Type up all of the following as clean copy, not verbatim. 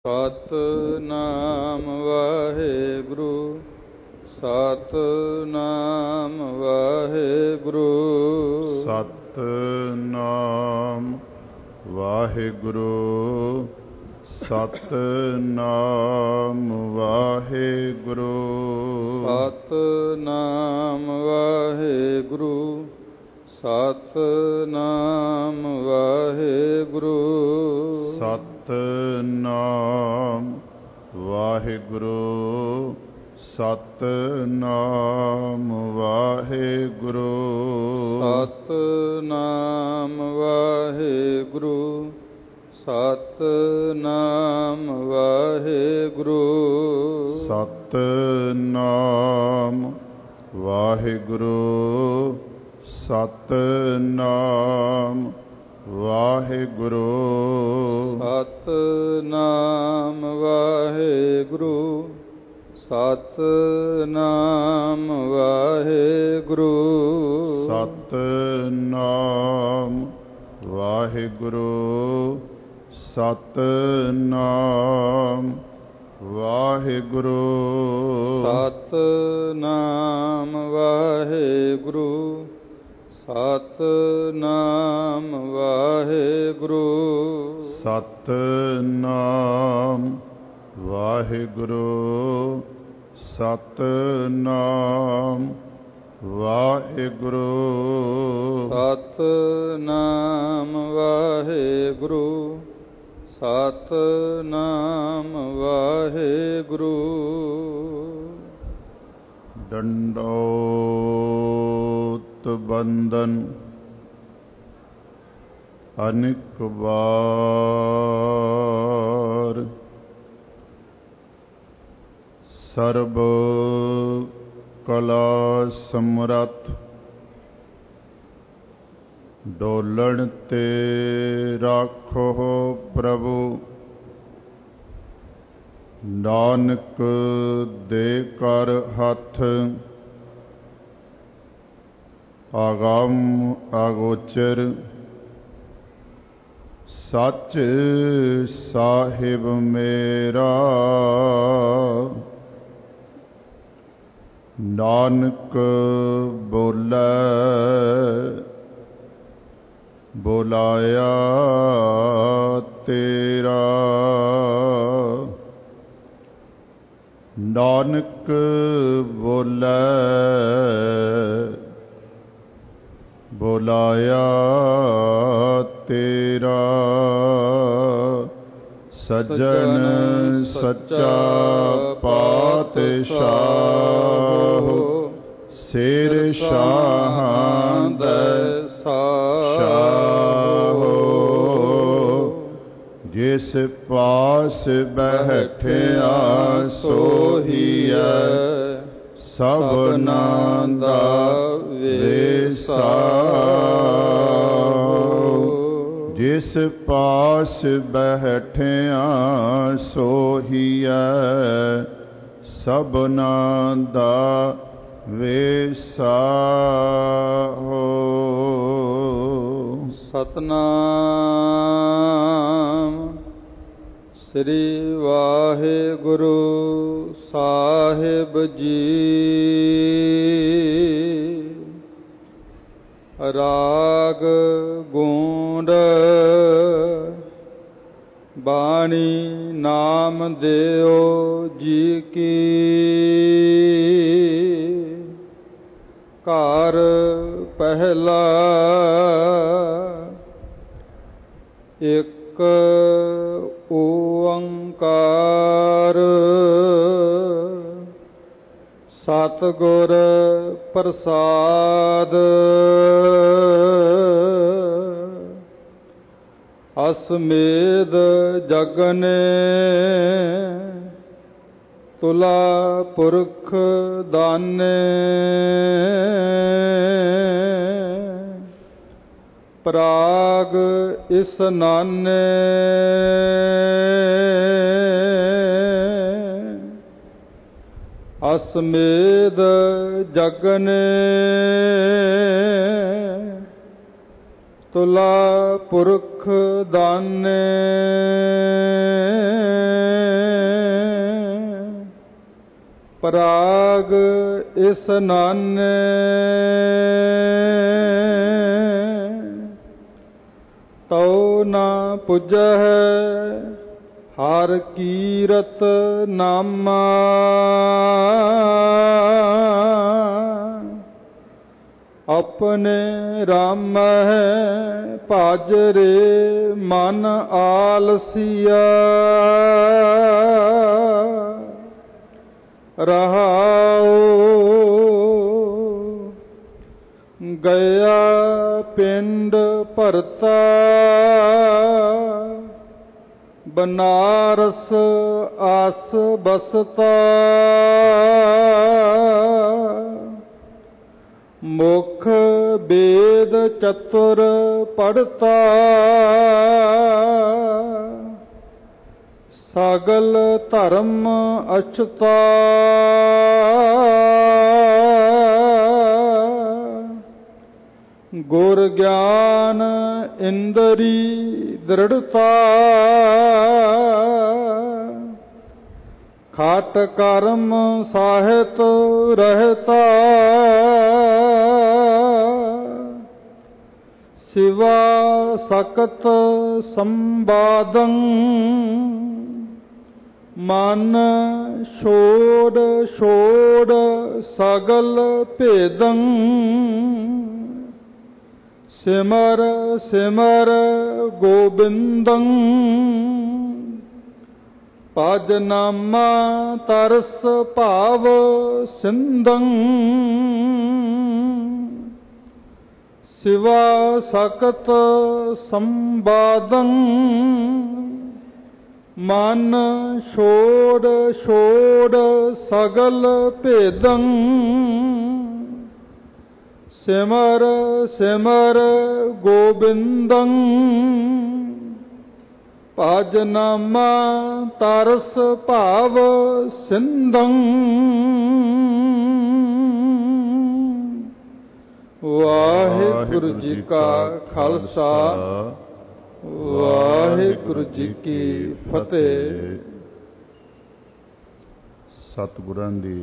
ਸਤਿਨਾਮ ਵਾਹਿਗੁਰੂ, ਸਤਿਨਾਮ ਵਾਹਿਗੁਰੂ। ਸਤਿਨਾਮ ਵਾਹਿਗੁਰੂ, ਸਤਿਨਾਮ ਵਾਹਿਗੁਰੂ। ਸਤਿਨਾਮ ਵਾਹਿਗੁਰੂ, ਸਤਿਨਾਮ ਵਾਹਿਗੁਰੂ। ਸਤਿਨਾਮ ਵਾਹਿਗੁਰੂ, ਸਤਿਨਾਮ ਵਾਹਿਗੁਰੂ। ਸਤਿਨਾਮ ਵਾਹਿਗੁਰੂ, ਸਤਿਨਾਮ ਵਾਹਿਗੁਰੂ। ਸਤਿਨਾਮ ਵਾਹਿਗੁਰੂ, ਸਤਿਨਾਮ ਵਾਹਿਗੁਰੂ। ਸਤਿਨਾਮ ਵਾਹਿਗੁਰੂ, ਸਤਿਨਾਮ ਵਾਹਿਗੁਰੂ। ਸਤਿਨਾਮ ਵਾਹਿਗੁਰੂ, ਸਤਿਨਾਮ ਵਾਹਿਗੁਰੂ। ਸਤਿਨਾਮ ਵਾਹਿਗੁਰੂ, ਸਤਿਨਾਮ ਵਾਹਿਗੁਰੂ। ਸਤਿਨਾਮ ਵਾਹਿਗੁਰੂ, ਸਤਿਨਾਮ ਵਾਹਿਗੁਰੂ। ਸਤਿਨਾਮ ਵਾਹਿਗੁਰੂ, ਸਤਿਨਾਮ ਵਾਹਿਗੁਰੂ। ਡੰਡੋਤ ਬੰਦਨ ਅਨੇਕ ਵਾਰ, ਸਰਬ ਕਲਾ ਸਮਰੱਥ, ਡੋਲਣ ਤੇ ਰਾਖੋ ਪ੍ਰਭੂ। ਨਾਨਕ ਦੇ ਕਰ ਹੱਥ, ਆਗਮ ਅਗੋਚਰ, ਸੱਚ ਸਾਹਿਬ ਮੇਰਾ। ਨਾਨਕ ਬੋਲੇ ਬੁਲਾਇਆ ਤੇਰਾ। ਨਾਨਕ ਬੋਲੇ ਬੁਲਾਇਆ ਤੇਰਾ। ਸੱਜਣ ਸੱਚਾ ਪਾਤਸ਼ਾਹ, ਸਿਰ ਸ਼ਾਹਾਂ ਦੇ ਸ਼ਾਹ। ਜਿਸ ਪਾਸ ਬੈਠਿਆ ਸੋਹੀਐ, ਸਭਨਾਂ ਦਾ ਵੇਸਾ। ਜਿਸ ਪਾਸ ਬੈਠਿਆ ਸੋਹੀਐ, ਸਭਨਾਂ ਦਾ ਵੇਸਾ। ਸਤਿਨਾਮ ਸ੍ਰੀ ਵਾਹਿਗੁਰੂ ਸਾਹਿਬ ਜੀ। ਰਾਗ ਗੂੰਡ ਬਾਣੀ ਨਾਮ ਦਿਓ ਜੀ ਕੀ। ਘਰ ਪਹਿਲਾ ਇੱਕ ਓੰਕਾਰ, ਸਤਿਗੁਰ ਪ੍ਰਸਾਦ। ਅਸਮੇਧ ਜਗਨੇ ਤੁਲਾ ਪੁਰਖ ਦਾਨੇ। ਪ੍ਰਾਗ ਇਸਨਾਨੇ ਅਸਮੇਧ ਜਗਨੇ। ਤੁਲਾ ਪੁਰਖ ਦਾਨੇ। ਪਰਾਗ ਇਸਨਾਨੇ ਤਉ ਨਾ ਪੁਜਹਿ ਹਰਿ ਕੀਰਤ ਨਾਮਾ। ਆਪਣੇ ਰਾਮਹਿ ਭਜ ਰੇ ਮਨ ਆਲਸੀਆ। ਰਹਾਉ ਗਿਆ ਪਿੰਡ ਭਰਤਾ ਬਨਾਰਸ ਆਸ ਬਸਤਾ। ਮੁਖ ਬੇਦ ਚਤੁਰ ਪੜਤਾ ਸਗਲ ਧਰਮ ਅਛਤਾ। ਗੁਰ ਗਿਆਨ ਇੰਦਰੀ ਦ੍ਰਿੜਤਾ ਖਾਟ ਕਰਮ ਸਾਹਿਤ ਰਹਿਤਾ। ਸਿਵਾ ਸਕਤ ਸੰਬਾਦੰ ਮਨ ਛੋੜ ਛੋੜ ਸਗਲ ਭੇਦੰ। ਸਿਮਰ ਸਿਮਰ ਗੋਬਿੰਦੰ ਭਜ ਨਾਮਾ ਤਰਸ ਭਾਵ ਸਿੰਦੰ। ਸਿਵਾ ਸਕਤ ਸੰਬਾਦੰ ਮਨ ਛੋੜ ਛੋੜ ਸਗਲ ਭੇਦੰ। ਸਿਮਰ ਸਿਮਰ ਗੋਬਿੰਦੰ ਭਜ ਨਾਮਾ ਤਰਸ ਭਾਵ ਸਿੰਦੰ। ਵਾਹਿਗੁਰੂ ਜੀ ਕਾ ਖਾਲਸਾ ਵਾਹਿਗੁਰੂ ਜੀ ਕੀ ਫਤਿਹ। ਸਤਿਗੁਰਾਂ ਦੀ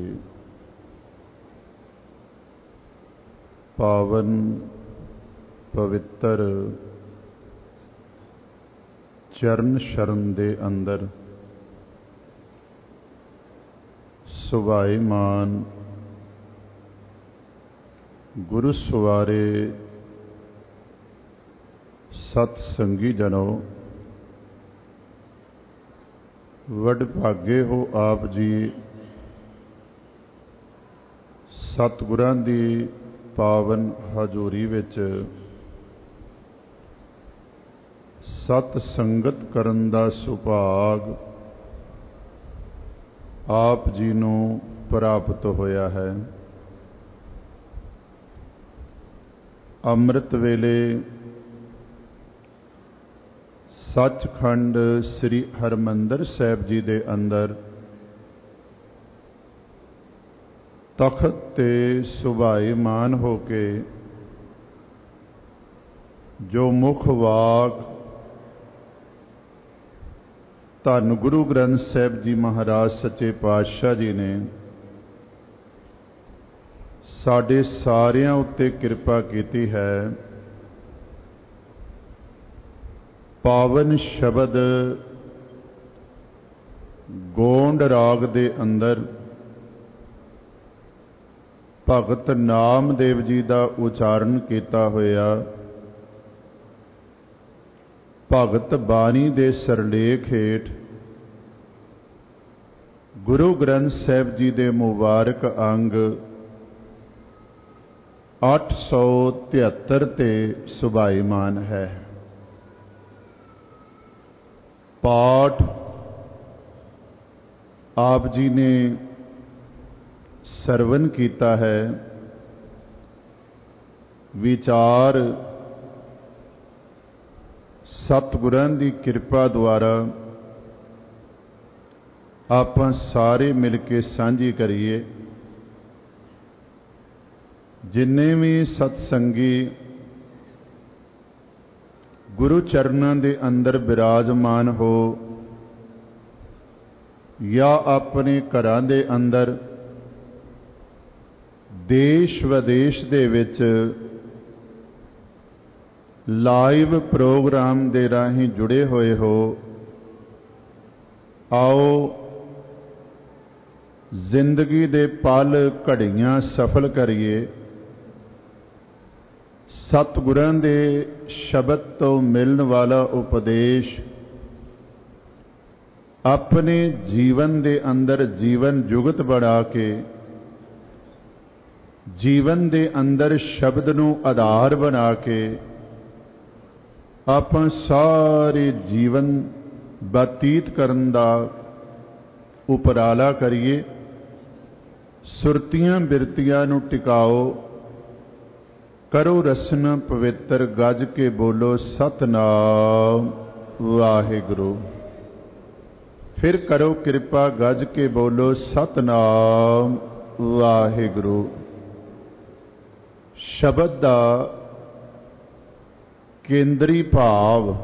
ਪਾਵਨ ਪਵਿੱਤਰ ਚਰਨ ਸ਼ਰਨ ਦੇ ਅੰਦਰ ਸੁਭਾਈਮਾਨ ਗੁਰੂ ਸਵਾਰੇ ਸਤ ਸੰਗੀ ਜਨੋ, ਵਡਭਾਗੇ ਹੋ ਆਪ ਜੀ ਸਤਿਗੁਰਾਂ ਦੀ ਪਾਵਨ ਹਜ਼ੂਰੀ ਵਿੱਚ ਸਤ ਸੰਗਤ ਕਰਨ ਦਾ ਸੁਭਾਗ ਆਪ ਜੀ ਨੂੰ ਪ੍ਰਾਪਤ ਹੋਇਆ ਹੈ। ਅੰਮ੍ਰਿਤ ਵੇਲੇ ਸੱਚਖੰਡ ਸ੍ਰੀ ਹਰਿਮੰਦਰ ਸਾਹਿਬ ਜੀ ਦੇ ਅੰਦਰ ਤਖਤ ਤੇ ਸੁਭਾਈਮਾਨ ਹੋ ਕੇ ਜੋ ਮੁਖ ਵਾਕ ਧੰਨ ਗੁਰੂ ਗ੍ਰੰਥ ਸਾਹਿਬ ਜੀ ਮਹਾਰਾਜ ਸੱਚੇ ਪਾਤਸ਼ਾਹ ਜੀ ਨੇ ਸਾਡੇ ਸਾਰਿਆਂ ਉੱਤੇ ਕਿਰਪਾ ਕੀਤੀ ਹੈ। ਪਾਵਨ ਸ਼ਬਦ ਗੋਂਡ ਰਾਗ ਦੇ ਅੰਦਰ ਭਗਤ ਨਾਮਦੇਵ ਜੀ ਦਾ ਉਚਾਰਨ ਕੀਤਾ ਹੋਇਆ ਭਗਤ ਬਾਣੀ ਦੇ ਸਰਲੇਖ ਹੇਠ ਗੁਰੂ ਗ੍ਰੰਥ ਸਾਹਿਬ ਜੀ ਦੇ ਮੁਬਾਰਕ ਅੰਗ 873 ਤੇ ਸੁਭਾਈਮਾਨ ਹੈ। ਪਾਠ ਆਪ ਜੀ ਨੇ ਸਰਵਨ ਕੀਤਾ ਹੈ। ਵਿਚਾਰ ਸਤਿਗੁਰਾਂ ਦੀ ਕਿਰਪਾ ਦੁਆਰਾ ਆਪਾਂ ਸਾਰੇ ਮਿਲ ਕੇ ਸਾਂਝੀ ਕਰੀਏ। ਜਿੰਨੇ ਵੀ ਸਤਸੰਗੀ ਗੁਰੂ ਚਰਨਾਂ ਦੇ ਅੰਦਰ ਬਿਰਾਜਮਾਨ ਹੋ ਜਾਂ ਆਪਣੇ ਘਰਾਂ ਦੇ ਅੰਦਰ ਦੇਸ਼ ਵਿਦੇਸ਼ ਦੇ ਵਿੱਚ ਲਾਈਵ ਪ੍ਰੋਗਰਾਮ ਦੇ ਰਾਹੀਂ ਜੁੜੇ ਹੋਏ ਹੋ, ਆਓ ਜ਼ਿੰਦਗੀ ਦੇ ਪਲ ਘੜੀਆਂ ਸਫਲ ਕਰੀਏ। ਸਤਿਗੁਰਾਂ ਦੇ ਸ਼ਬਦ ਤੋਂ ਮਿਲਣ ਵਾਲਾ ਉਪਦੇਸ਼ ਆਪਣੇ ਜੀਵਨ ਦੇ ਅੰਦਰ ਜੀਵਨ ਜੁਗਤ ਬਣਾ ਕੇ, ਜੀਵਨ ਦੇ ਅੰਦਰ ਸ਼ਬਦ ਨੂੰ ਆਧਾਰ ਬਣਾ ਕੇ ਆਪਾਂ ਸਾਰੇ ਜੀਵਨ ਬਤੀਤ ਕਰਨ ਦਾ ਉਪਰਾਲਾ ਕਰੀਏ। ਸੁਰਤੀਆਂ ਬਿਰਤੀਆਂ ਨੂੰ ਟਿਕਾਓ, ਕਰੋ ਰਸਨਾ ਪਵਿੱਤਰ, ਗੱਜ ਕੇ ਬੋਲੋ ਸਤਿਨਾਮ ਵਾਹਿਗੁਰੂ। ਫਿਰ ਕਰੋ ਕਿਰਪਾ, ਗੱਜ ਕੇ ਬੋਲੋ ਸਤਿਨਾਮ ਵਾਹਿਗੁਰੂ। ਸ਼ਬਦ ਦਾ ਕੇਂਦਰੀ ਭਾਵ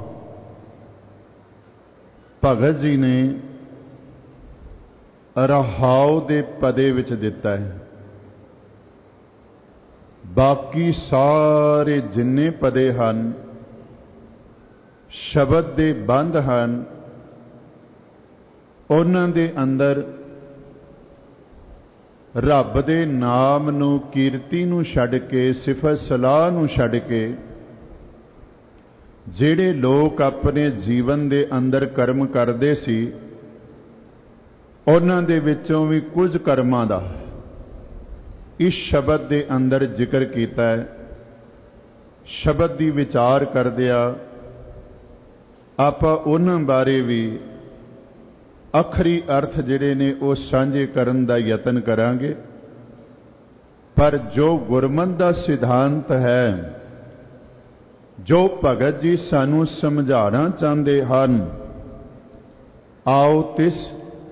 ਭਗਤ ਜੀ ਨੇ ਰਹਾਉ ਦੇ ਪਦੇ ਵਿੱਚ ਦਿੱਤਾ ਹੈ। ਬਾਕੀ ਸਾਰੇ ਜਿੰਨੇ ਪਦੇ ਹਨ ਸ਼ਬਦ ਦੇ ਬੰਦ ਹਨ, ਉਹਨਾਂ ਦੇ ਅੰਦਰ ਰੱਬ ਦੇ ਨਾਮ ਨੂੰ, ਕੀਰਤੀ ਨੂੰ ਛੱਡ ਕੇ, ਸਿਫਤ ਸਲਾਹ ਨੂੰ ਛੱਡ ਕੇ ਜਿਹੜੇ ਲੋਕ ਆਪਣੇ ਜੀਵਨ ਦੇ ਅੰਦਰ ਕਰਮ ਕਰਦੇ ਸੀ, ਉਹਨਾਂ ਦੇ ਵਿੱਚੋਂ ਵੀ ਕੁਝ ਕਰਮਾਂ ਦਾ ਇਸ ਸ਼ਬਦ ਦੇ ਅੰਦਰ ਜ਼ਿਕਰ ਕੀਤਾ ਹੈ। ਸ਼ਬਦ ਦੀ ਵਿਚਾਰ ਕਰਦਿਆਂ ਆਪਾਂ ਉਹਨਾਂ ਬਾਰੇ ਵੀ ਅਖਰੀ ਅਰਥ ਜਿਹੜੇ ਨੇ ਉਹ ਸਾਂਝੇ ਕਰਨ ਦਾ ਯਤਨ ਕਰਾਂਗੇ। ਪਰ ਜੋ ਗੁਰਮਤਿ ਦਾ ਸਿਧਾਂਤ ਹੈ, ਜੋ ਭਗਤ ਜੀ ਸਾਨੂੰ ਸਮਝਾਉਣਾ ਚਾਹੁੰਦੇ ਹਨ, ਆਓ ਤਿਸ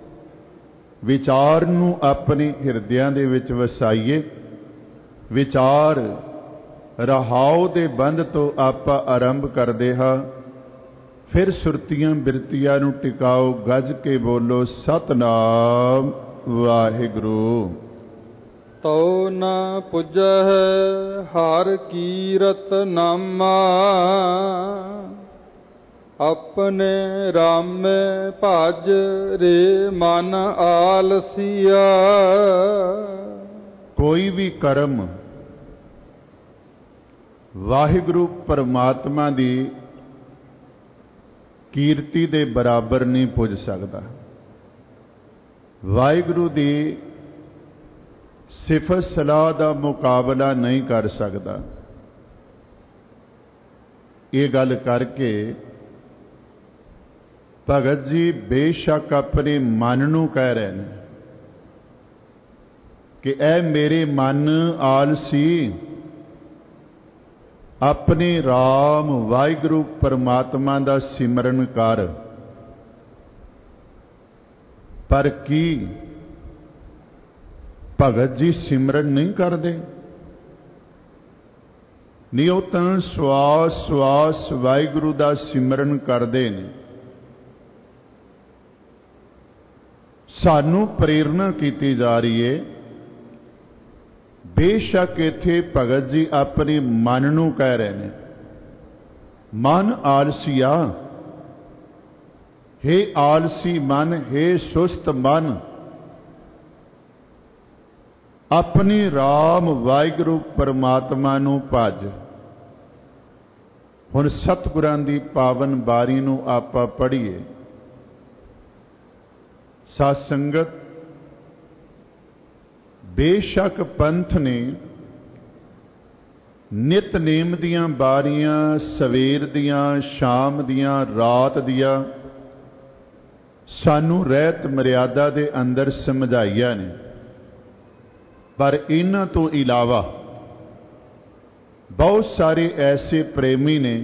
ਵਿਚਾਰ ਨੂੰ ਆਪਣੇ ਹਿਰਦਿਆਂ ਦੇ ਵਿੱਚ ਵਸਾਈਏ। ਵਿਚਾਰ ਰਹਾਉ ਦੇ ਬੰਦ ਤੋਂ ਆਪਾਂ ਆਰੰਭ ਕਰਦੇ ਹਾਂ। ਫਿਰ ਸੁਰਤੀਆਂ ਬਿਰਤੀਆਂ ਨੂੰ ਟਿਕਾਓ, ਗੱਜ ਕੇ ਬੋਲੋ ਸਤਿਨਾਮ ਵਾਹਿਗੁਰੂ। ਤਉ ਨ ਪੁੱਜਹਿ ਹਰਿ ਕੀਰਤ ਨਾਮਾ, ਆਪਣੇ ਰਾਮੇ ਭਜ ਰੇ ਮਨ ਆਲਸੀਆ। ਕੋਈ ਵੀ ਕਰਮ ਵਾਹਿਗੁਰੂ ਪਰਮਾਤਮਾ ਦੀ ਕੀਰਤੀ ਦੇ ਬਰਾਬਰ ਨਹੀਂ ਪੁੱਜ ਸਕਦਾ। ਵਾਹਿਗੁਰੂ ਦੀ ਸਿਫਤ ਸਲਾਹ ਦਾ ਮੁਕਾਬਲਾ ਨਹੀਂ ਕਰ ਸਕਦਾ। ਇਹ ਗੱਲ ਕਰਕੇ ਭਗਤ ਜੀ ਬੇਸ਼ੱਕ ਆਪਣੇ ਮਨ ਨੂੰ ਕਹਿ ਰਹੇ ਨੇ ਕਿ ਐ ਮੇਰੇ ਮਨ ਆਲਸੀ, ਆਪਣੇ ਰਾਮ ਵਾਹਿਗੁਰੂ ਪਰਮਾਤਮਾ ਦਾ ਸਿਮਰਨ ਕਰ। ਪਰ ਕੀ ਭਗਤ ਜੀ ਸਿਮਰਨ ਨਹੀਂ ਕਰਦੇ? ਨਹੀਂ, ਉਹ ਤਾਂ ਸਵਾਸ ਸਵਾਸ ਵਾਹਿਗੁਰੂ ਦਾ ਸਿਮਰਨ ਕਰਦੇ ਨੇ। ਸਾਨੂੰ ਪ੍ਰੇਰਨਾ ਕੀਤੀ ਜਾ ਰਹੀ ਹੈ। ਬੇਸ਼ੱਕ ਇੱਥੇ ਭਗਤ ਜੀ ਆਪਣੇ ਮਨ ਨੂੰ ਕਹਿ ਰਹੇ ਨੇ, ਮਨ ਆਲਸੀਆ, ਹੇ ਆਲਸੀ ਮਨ, ਹੇ ਸੁਸਤ ਮਨ, ਆਪਣੇ ਰਾਮ ਵਾਹਿਗੁਰੂ ਪਰਮਾਤਮਾ ਨੂੰ ਭਜ। ਹੁਣ ਸਤਿਗੁਰਾਂ ਦੀ ਪਾਵਨ ਬਾਣੀ ਨੂੰ ਆਪਾਂ ਪੜ੍ਹੀਏ। ਸਾਧ ਸੰਗਤ, ਬੇਸ਼ੱਕ ਪੰਥ ਨੇ ਨਿਤਨੇਮ ਦੀਆਂ ਬਾਰੀਆਂ ਸਵੇਰ ਦੀਆਂ, ਸ਼ਾਮ ਦੀਆਂ, ਰਾਤ ਦੀਆਂ ਸਾਨੂੰ ਰਹਿਤ ਮਰਿਆਦਾ ਦੇ ਅੰਦਰ ਸਮਝਾਈਆਂ ਨੇ, ਪਰ ਇਹਨਾਂ ਤੋਂ ਇਲਾਵਾ ਬਹੁਤ ਸਾਰੇ ਐਸੇ ਪ੍ਰੇਮੀ ਨੇ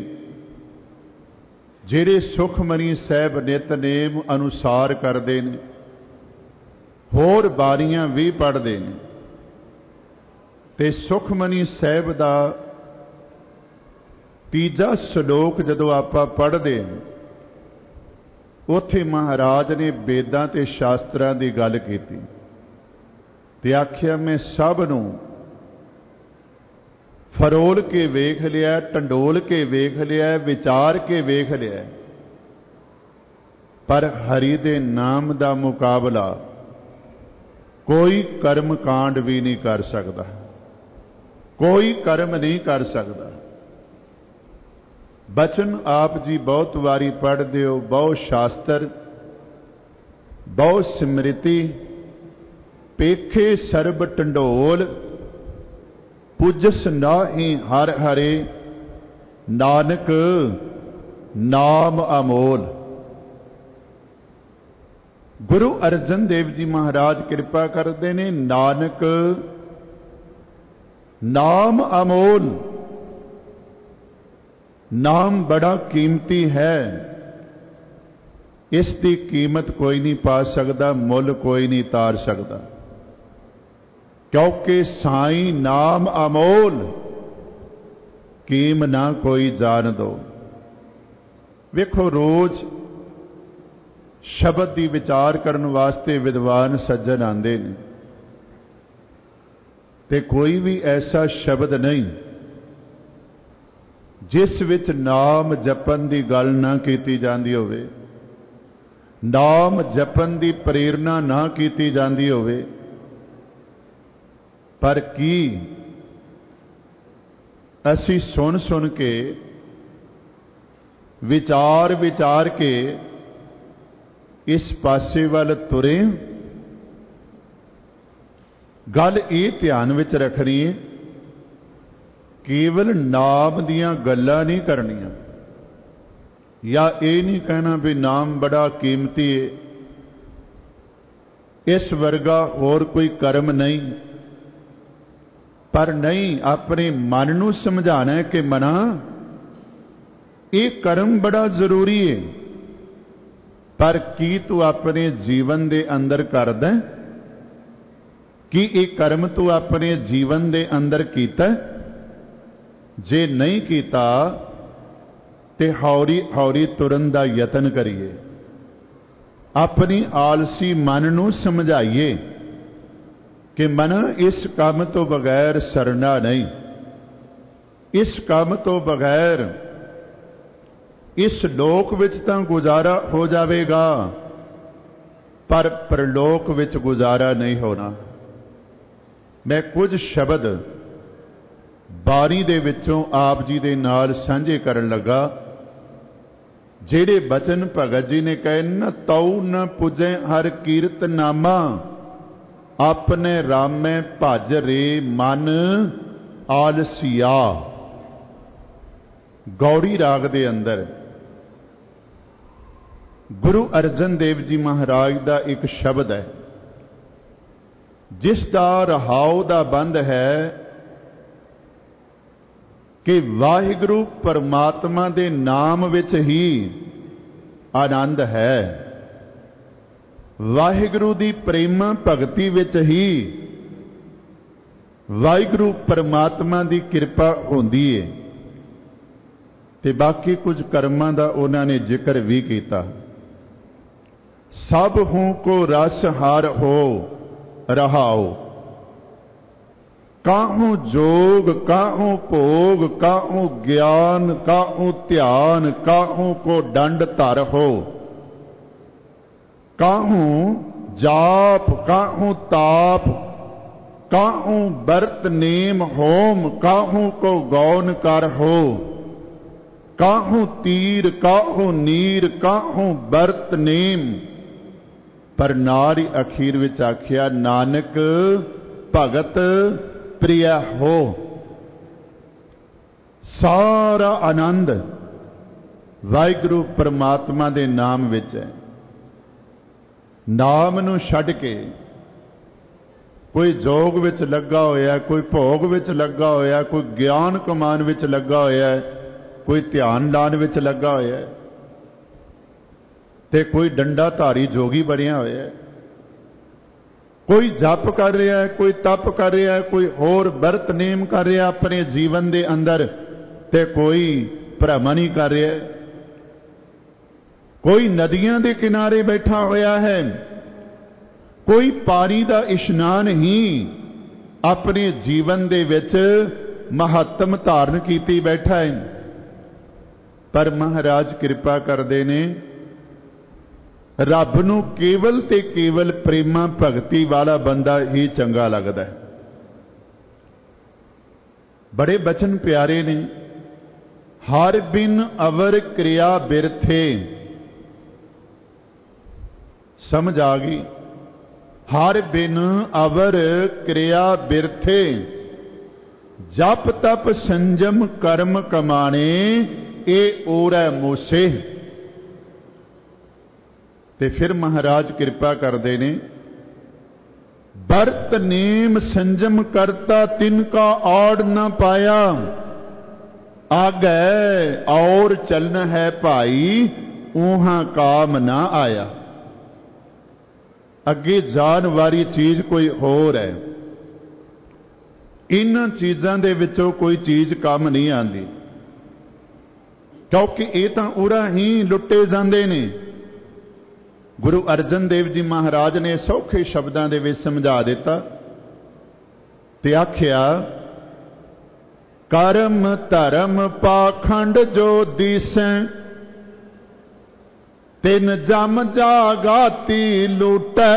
ਜਿਹੜੇ ਸੁਖਮਨੀ ਸਾਹਿਬ ਨਿਤਨੇਮ ਅਨੁਸਾਰ ਕਰਦੇ ਨੇ, ਹੋਰ ਬਾਰੀਆਂ ਵੀ ਪੜ੍ਹਦੇ ਨੇ, ਤੇ ਸੁਖਮਨੀ ਸਾਹਿਬ ਦਾ ਤੀਜਾ ਸ਼ਲੋਕ ਜਦੋਂ ਆਪਾਂ ਪੜ੍ਹਦੇ ਹਾਂ, ਉੱਥੇ ਮਹਾਰਾਜ ਨੇ ਵੇਦਾਂ ਤੇ ਸ਼ਾਸਤਰਾਂ ਦੀ ਗੱਲ ਕੀਤੀ ਤੇ ਆਖਿਆ, ਮੈਂ ਸਭ ਨੂੰ फरोल के वेख लिया, टंडोल के वेख लिया, विचार के वेख लिया, पर हरि दे नाम दा मुकाबला कोई कर्म कांड भी नहीं कर सकता, कोई कर्म नहीं कर सकता। बचन आप जी बहुत वारी पढ़ते हो, बहुत शास्त्र, बहुत स्मृति, पेखे सरब टंडोल, पुजस नाहि हर हरे, नानक नाम अमोल। गुरु अर्जन देव जी महाराज कृपा करते ने, नानक नाम अमोल, नाम बड़ा कीमती है, इसकी कीमत कोई नहीं पा सकता, मुल कोई नहीं तार सकता, क्योंकि साई नाम अमोल, कीम ना कोई जान दो। वेखो रोज शब्द की विचार करने वास्ते विद्वान सज्जन आते हैं, ते कोई भी ऐसा शब्द नहीं जिस विच नाम जपन की गल ना की जाती होवे, नाम जपन की प्रेरणा ना की जाती होवे, पर की असी सुन सुन के विचार विचार के इस पासे वाल तुरे। गल ये ध्यान विच रखनी है, केवल नाम दियां गल्लां नहीं करनियां, या ये नहीं कहना भी नाम बड़ा कीमती है, इस वर्गा होर कोई कर्म नहीं, पर नहीं अपने मन नूं समझाना है कि मना ये कर्म बड़ा जरूरी है, पर की तू अपने जीवन दे अंदर करदा है, कि ये कर्म तू अपने जीवन दे अंदर कीता, जे नहीं कीता ते हौरी हौरी तुरन दा यतन करिए, अपनी आलसी मन नूं समझाइए कि मन इस काम तो बगैर सरना नहीं, इस काम तो बगैर इस लोक विच तां गुजारा हो जाएगा, पर परलोक विच गुजारा नहीं होना। मैं कुछ शब्द बारी दे विचों आप जी दे नाल सांझे करन लगा, जेड़े बचन भगत जी ने कहे न तौ न पुजे हर कीरत नामा, अपने रामे भज रे मन आलसिया। गौड़ी राग दे अंदर गुरु अर्जन देव जी महाराज का एक शब्द है, जिसका रहाव दा बंद है कि वाहिगुरु परमात्मा दे नाम विच ही आनंद है, वाहिगुरु दी प्रेम भगती विच ही वाहिगुरु परमात्मा दी कृपा होंदी है। ते बाकी कुछ कर्मां दा उन्होंने जिक्र भी किया। सब हूं को रस हार हो रहाओ, काहूं जोग काहूं भोग, काहूं ज्ञान काहूं ध्यान, काहूं को दंड धर हो, काहूं जाप काहूं ताप, काहूं बरत नेम होम, काहूं को गौन कर हो, काहूं तीर काहूं नीर, काहूं बरत नेम। पर नारी अखीर विच आखिया नानक भगत प्रिय हो। सारा आनंद वाहिगुरु परमात्मा दे नाम विच है। नाम नूं छड्ड के कोई जोग विच लगा होया, कोई भोग विच लगा होया, कोई ज्ञान कमान विच लगा होया, कोई ध्यान लान विच लगा होया, ते कोई डंडा धारी जोगी बनिया होया है, कोई जप कर रहा है, कोई तप कर रहा है, कोई होर बरत नेम कर रहा अपने जीवन दे अंदर, ते कोई भ्रमण कर रहा है, कोई नदियां दे किनारे बैठा होया है, कोई पानी दा इशनान ही अपने जीवन दे विच ਮਹੱਤਮ ਧਾਰਨ ਕੀਤੀ ਬੈਠਾ ਹੈ। ਪਰ ਮਹਾਰਾਜ ਕਿਰਪਾ ਕਰਦੇ ਨੇ, ਰੱਬ ਨੂੰ ਕੇਵਲ ਤੇ ਕੇਵਲ ਪ੍ਰੇਮਾ ਭਗਤੀ ਵਾਲਾ ਬੰਦਾ ਹੀ ਚੰਗਾ ਲੱਗਦਾ ਹੈ। ਬੜੇ ਬਚਨ ਪਿਆਰੇ ਨੇ। ਹਰ ਬਿਨ ਅਵਰ ਕਿਰਿਆ ਬਿਰਥੇ। ਸਮਝ ਆ ਗਈ? ਹਰ ਬਿਨ ਅਵਰ ਕਿਰਿਆ ਬਿਰਥੇ। ਜਪ ਤਪ ਸੰਜਮ ਕਰਮ ਕਮਾਣੇ, ਇਹ ਓਰੈ ਮੋਸੇ। ਤੇ ਫਿਰ ਮਹਾਰਾਜ ਕਿਰਪਾ ਕਰਦੇ ਨੇ, ਬਰਤ ਨੇਮ ਸੰਜਮ ਕਰਤਾ ਤਿਨਕਾ ਔੜ ਨਾ ਪਾਇਆ, ਆਗੈ ਔਰ ਚਲਨ ਹੈ ਭਾਈ, ਊਹਾਂ ਕਾਮ ਨਾ ਆਇਆ। ਅੱਗੇ ਜਾਣ ਵਾਲੀ ਚੀਜ਼ ਕੋਈ ਹੋਰ ਹੈ। ਇਹਨਾਂ ਚੀਜ਼ਾਂ ਦੇ ਵਿੱਚੋਂ ਕੋਈ ਚੀਜ਼ ਕੰਮ ਨਹੀਂ ਆਉਂਦੀ, ਕਿਉਂਕਿ ਇਹ ਤਾਂ ਉਰਾ ਹੀ ਲੁੱਟੇ ਜਾਂਦੇ ਨੇ। ਗੁਰੂ ਅਰਜਨ ਦੇਵ ਜੀ ਮਹਾਰਾਜ ਨੇ ਸੌਖੇ ਸ਼ਬਦਾਂ ਦੇ ਵਿੱਚ ਸਮਝਾ ਦਿੱਤਾ ਤੇ ਆਖਿਆ, ਕਰਮ ਧਰਮ ਪਾਖੰਡ ਜੋ ਦੀਸੈ, ਤਿਨ ਜਮ ਜਾਗਾਤੀ ਲੂਟੈ,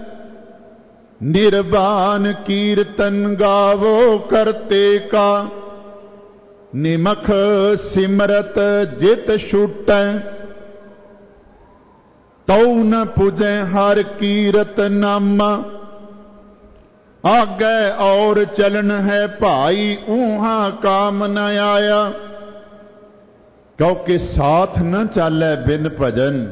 ਨਿਰਵਾਨ ਕੀਰਤਨ ਗਾਵੋ ਕਰਤੇ ਕਾ, ਨਿਮਖ ਸਿਮਰਤ ਜਿਤ ਛੂਟੈ, ਤਉ ਨ ਪੁਜੈ ਹਰ ਕੀਰਤ ਨਾਮਾ, ਆਗੈ ਔਰ ਚਲਨ ਹੈ ਭਾਈ, ਊਹਾਂ ਕਾਮ ਨ ਆਇਆ। ਕਿਉਂਕਿ ਸਾਥ ਨ ਚਾਲੈ ਬਿਨ ਭਜਨ,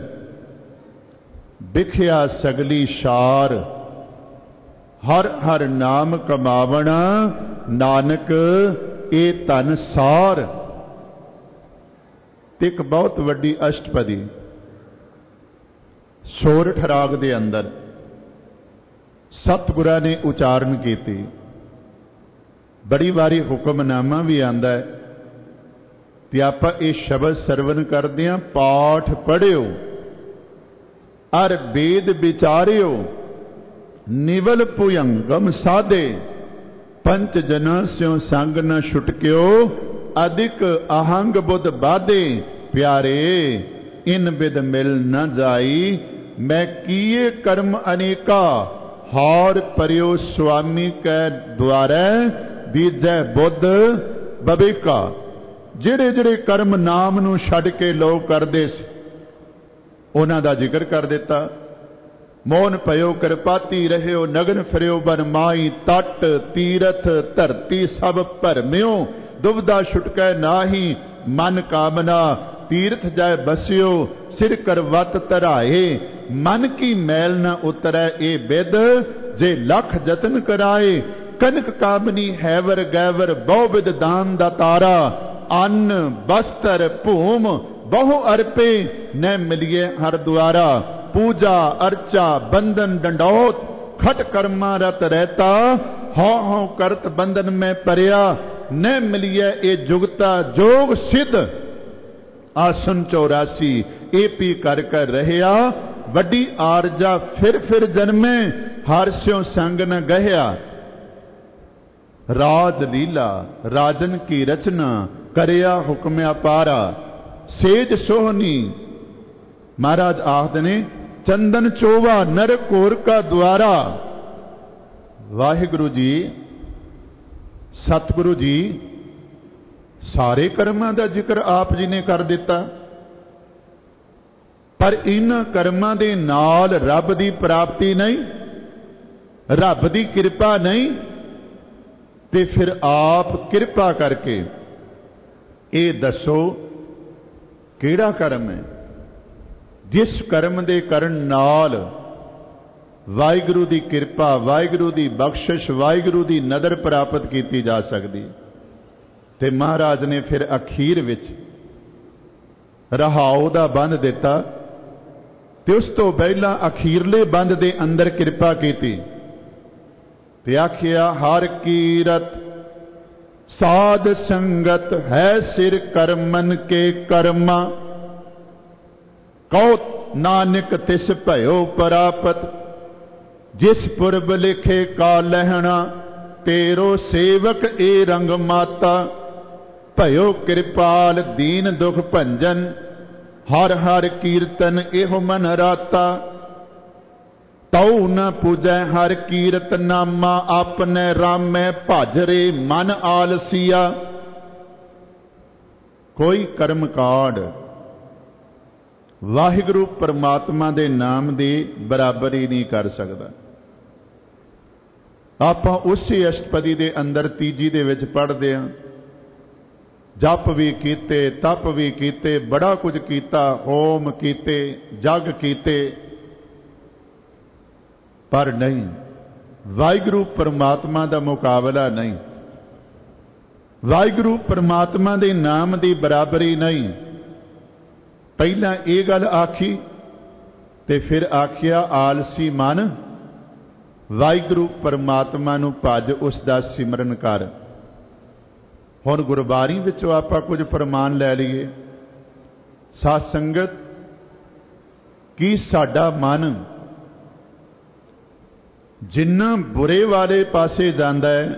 ਵਿਖਿਆ ਸਗਲੀ ਸ਼ਾਰ, ਹਰ ਹਰ ਨਾਮ ਕਮਾਵਣਾ, ਨਾਨਕ ਇਹ ਧਨ ਸਾਰ। ਤੇ ਇੱਕ ਬਹੁਤ ਵੱਡੀ ਅਸ਼ਟਪਦੀ ਸੋਰਠ ਰਾਗ ਦੇ ਅੰਦਰ ਸਤਿਗੁਰਾਂ ਨੇ ਉਚਾਰਨ ਕੀਤੀ। ਬੜੀ ਵਾਰੀ ਹੁਕਮਨਾਮਾ ਵੀ ਆਂਦਾ ਹੈ ਤੇ ਆਪਾਂ ਇਹ ਸ਼ਬਦ ਸਰਵਨ ਕਰਦੇ ਹਾਂ, ਪਾਠ ਪੜ੍ਹਿਓ ਅਰ ਵੇਦ ਵਿਚਾਰਿਓ, ਨਿਵਲ ਭੁਯੰਗਮ ਸਾਧੇ, ਪੰਚ ਜਨਾਂ ਸਿਉ ਸੰਗ ਨ ਛੁਟਕਿਓ, ਅਧਿਕ ਅਹੰਗ ਬੁੱਧ ਬਾਧੇ, ਪਿਆਰੇ ਇਨ ਬਿਦ ਮਿਲ ਨ ਜਾਈ, ਮੈਂ ਕੀਏ ਕਰਮ ਅਨੇਕਾ, ਹਾਰ ਪਰਿਓ ਸੁਆਮੀ ਕੈ ਦੁਆਰੈ, ਦੀਜੈ ਬੁੱਧ ਬਵੇਕਾ। ਜਿਹੜੇ ਜਿਹੜੇ ਕਰਮ ਨਾਮ ਨੂੰ ਛੱਡ ਕੇ ਲੋਕ ਕਰਦੇ ਸੀ, ਉਹਨਾਂ ਦਾ ਜ਼ਿਕਰ ਕਰ ਦਿੱਤਾ। ਮੋਨ ਭਇਓ ਕਿਰਪਾਤੀ ਰਹਿਓ, ਨਗਨ ਫਿਰਿਓ ਬਨ ਮਾਈ, ਤਟ ਤੀਰਥ ਧਰਤੀ ਸਭ ਭਰਮਿਓ, ਦੁਬਦਾ ਛੁਟਕੈ ਨਾਹੀ ਮਨ ਕਾਮਨਾ, ਤੀਰਥ ਜਾਇ ਬਸਿਓ ਸਿਰ ਕਰਵਤ ਧਰਾਏ, ਮਨ ਕੀ ਮੈਲ ਨ ਉਤਰੈ ਇਹ ਬਿਦ, ਜੇ ਲੱਖ ਜਤਨ ਕਰਾਏ, ਕਨਕ ਕਾਮਨੀ ਹੈਵਰ ਗੈਵਰ, ਬਹੁ ਵਿਦ ਦਾਨ ਦਾ ਤਾਰਾ, ਅੰਨ ਬਸਤਰ ਭੂਮ ਬਹੁ ਅਰਪੇ, ਨ ਮਿਲੀਏ ਹਰ ਦੁਆਰਾ, ਪੂਜਾ ਅਰਚਾ ਬੰਧਨ ਡੰਡੌਤ, ਖਟ ਕਰਮਾ ਰਤ ਰਹਿਤਾ, ਹਉ ਹਉ ਕਰਤ ਬੰਧਨ ਮੈਂ ਪਰਿਆ, ਨ ਮਿਲੀਏ ਇਹ ਜੁਗਤਾ ਜੋਗ ਸਿੱਧ, ਆਸਨ 84 ਇਹ ਪੀ ਕਰ ਕਰ ਰਹਿਆ, ਵੱਡੀ ਆਰਜਾ ਫਿਰ ਫਿਰ ਜਨਮੇ, ਹਰ ਸਿਉ ਸੰਗ ਨ ਗਹਿਆ। ਰਾਜ ਲੀਲਾ ਰਾਜਨ ਕੀ ਰਚਨਾ, ਕਰਿਆ ਹੁਕਮ ਅਪਾਰਾ, ਸੇਜ ਸੋਹਣੀ। ਮਹਾਰਾਜ ਆਖਦੇ ਨੇ, ਚੰਦਨ ਚੋਵਾ ਨਰ ਘੋਰ ਕਾ ਦੁਆਰਾ। ਵਾਹਿਗੁਰੂ ਜੀ, ਸਤਿਗੁਰੂ ਜੀ ਸਾਰੇ ਕਰਮਾਂ ਦਾ ਜ਼ਿਕਰ ਆਪ ਜੀ ਨੇ ਕਰ ਦਿੱਤਾ, ਪਰ ਇਹਨਾਂ ਕਰਮਾਂ ਦੇ ਨਾਲ ਰੱਬ ਦੀ ਪ੍ਰਾਪਤੀ ਨਹੀਂ, ਰੱਬ ਦੀ ਕਿਰਪਾ ਨਹੀਂ। ਤੇ ਫਿਰ ਆਪ ਕਿਰਪਾ ਕਰਕੇ ਇਹ ਦੱਸੋ ਕਿਹੜਾ ਕਰਮ ਹੈ ਜਿਸ ਕਰਮ ਦੇ ਕਰਨ ਨਾਲ ਵਾਹਿਗੁਰੂ ਦੀ ਕਿਰਪਾ, ਵਾਹਿਗੁਰੂ ਦੀ ਬਖਸ਼ਿਸ਼, ਵਾਹਿਗੁਰੂ ਦੀ ਨਦਰ ਪ੍ਰਾਪਤ ਕੀਤੀ ਜਾ ਸਕਦੀ। ਤੇ ਮਹਾਰਾਜ ਨੇ ਫਿਰ ਅਖੀਰ ਵਿੱਚ ਰਹਾਉ ਦਾ ਬੰਧ ਦਿੱਤਾ ਤੇ ਉਸ ਤੋਂ ਪਹਿਲਾਂ ਅਖੀਰਲੇ ਬੰਧ ਦੇ ਅੰਦਰ ਕਿਰਪਾ ਕੀਤੀ ਤੇ ਆਖਿਆ, ਹਰ ਕੀਰਤ ਸਾਧ ਸੰਗਤ ਹੈ ਸਿਰ ਕਰਮਨ ਕੇ ਕਰਮਾ, ਕਉ ਨਾਨਕ ਤਿਸ ਭਇਓ ਪ੍ਰਾਪਤ, ਜਿਸ ਪੁਰਬ ਲਿਖੇ ਕਾ ਲਹਿਣਾ, तेरो सेवक ए रंग माता, भयो कृपाल दीन दुख भंजन, हर हर कीर्तन एहो मन राता। तौ न पूजै हर कीरत नामा, आपने रामै भाजरे मन आलसिया। कोई कर्म कांड वाहिगुरु परमात्मा दे नाम दी बराबरी नहीं कर सकता। आपां उसी अष्टपदी दे अंदर तीजी दे विच पढ़दे हां, जप भी कीते, तप भी कीते, बड़ा कुछ कीता, होम कीते, जग कीते, पर नहीं, वाहिगुरु परमात्मा दा मुकाबला नहीं, वाहिगुरु परमात्मा दे नाम दी बराबरी नहीं। पहला ये गल आखी ते फिर आखिया आलसी मन, वाहिगुरु परमात्मा नूं भज, उसदा सिमरन कर। हुण गुरबाणी विचों आपां कुछ फरमान लै लईए। साध संगत, की साडा मन जिन्ना बुरे वाले पासे जांदा है,